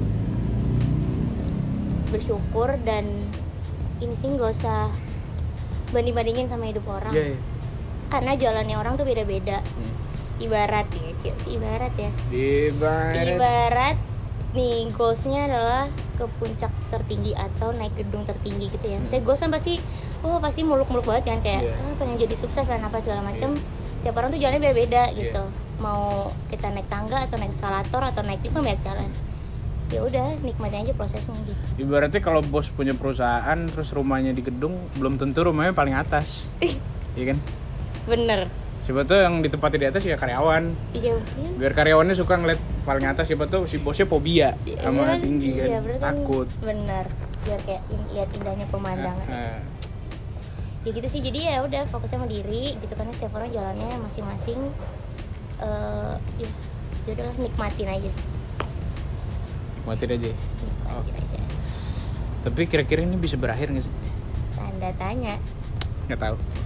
bersyukur dan ini sih nggak usah banding-bandingin sama hidup orang. Iya, iya. Karena jalannya orang tuh beda-beda. Hmm. Ibarat ya, sih ibarat ya. Ibarat. Ibarat nih goalsnya adalah ke puncak tertinggi atau naik gedung tertinggi gitu ya. Misalnya goals kan pasti, oh pasti muluk-muluk banget kan kayak, Yeah. oh, pengen jadi sukses dan apa segala macam. Yeah. Tiap orang tuh jalannya beda-beda gitu. Yeah. Mau kita naik tangga atau naik eskalator atau naik lift kan banyak jalan. Ya udah nikmatin aja prosesnya gitu. Ibaratnya kalau bos punya perusahaan terus rumahnya di gedung, belum tentu rumahnya paling atas. Iya kan? Bener. Siapa tuh yang ditempati di atas ya karyawan. Iya mungkin. Biar karyawannya suka ngeliat paling atas, siapa tuh si bosnya fobia sama Iya, tinggi kan. Iya, berarti kan Takut. bener. Biar kayak in, lihat indahnya pemandangan. Nah, nah. Ya gitu sih, jadi ya udah fokusnya sama diri gitu kan, setiap orang jalannya masing-masing. Uh, ya ya udahlah, nikmatin aja. Nikmatin aja. Nikmatin Oh. aja. Tapi kira-kira ini bisa berakhir nggak sih? Tanda tanya. Nggak tahu.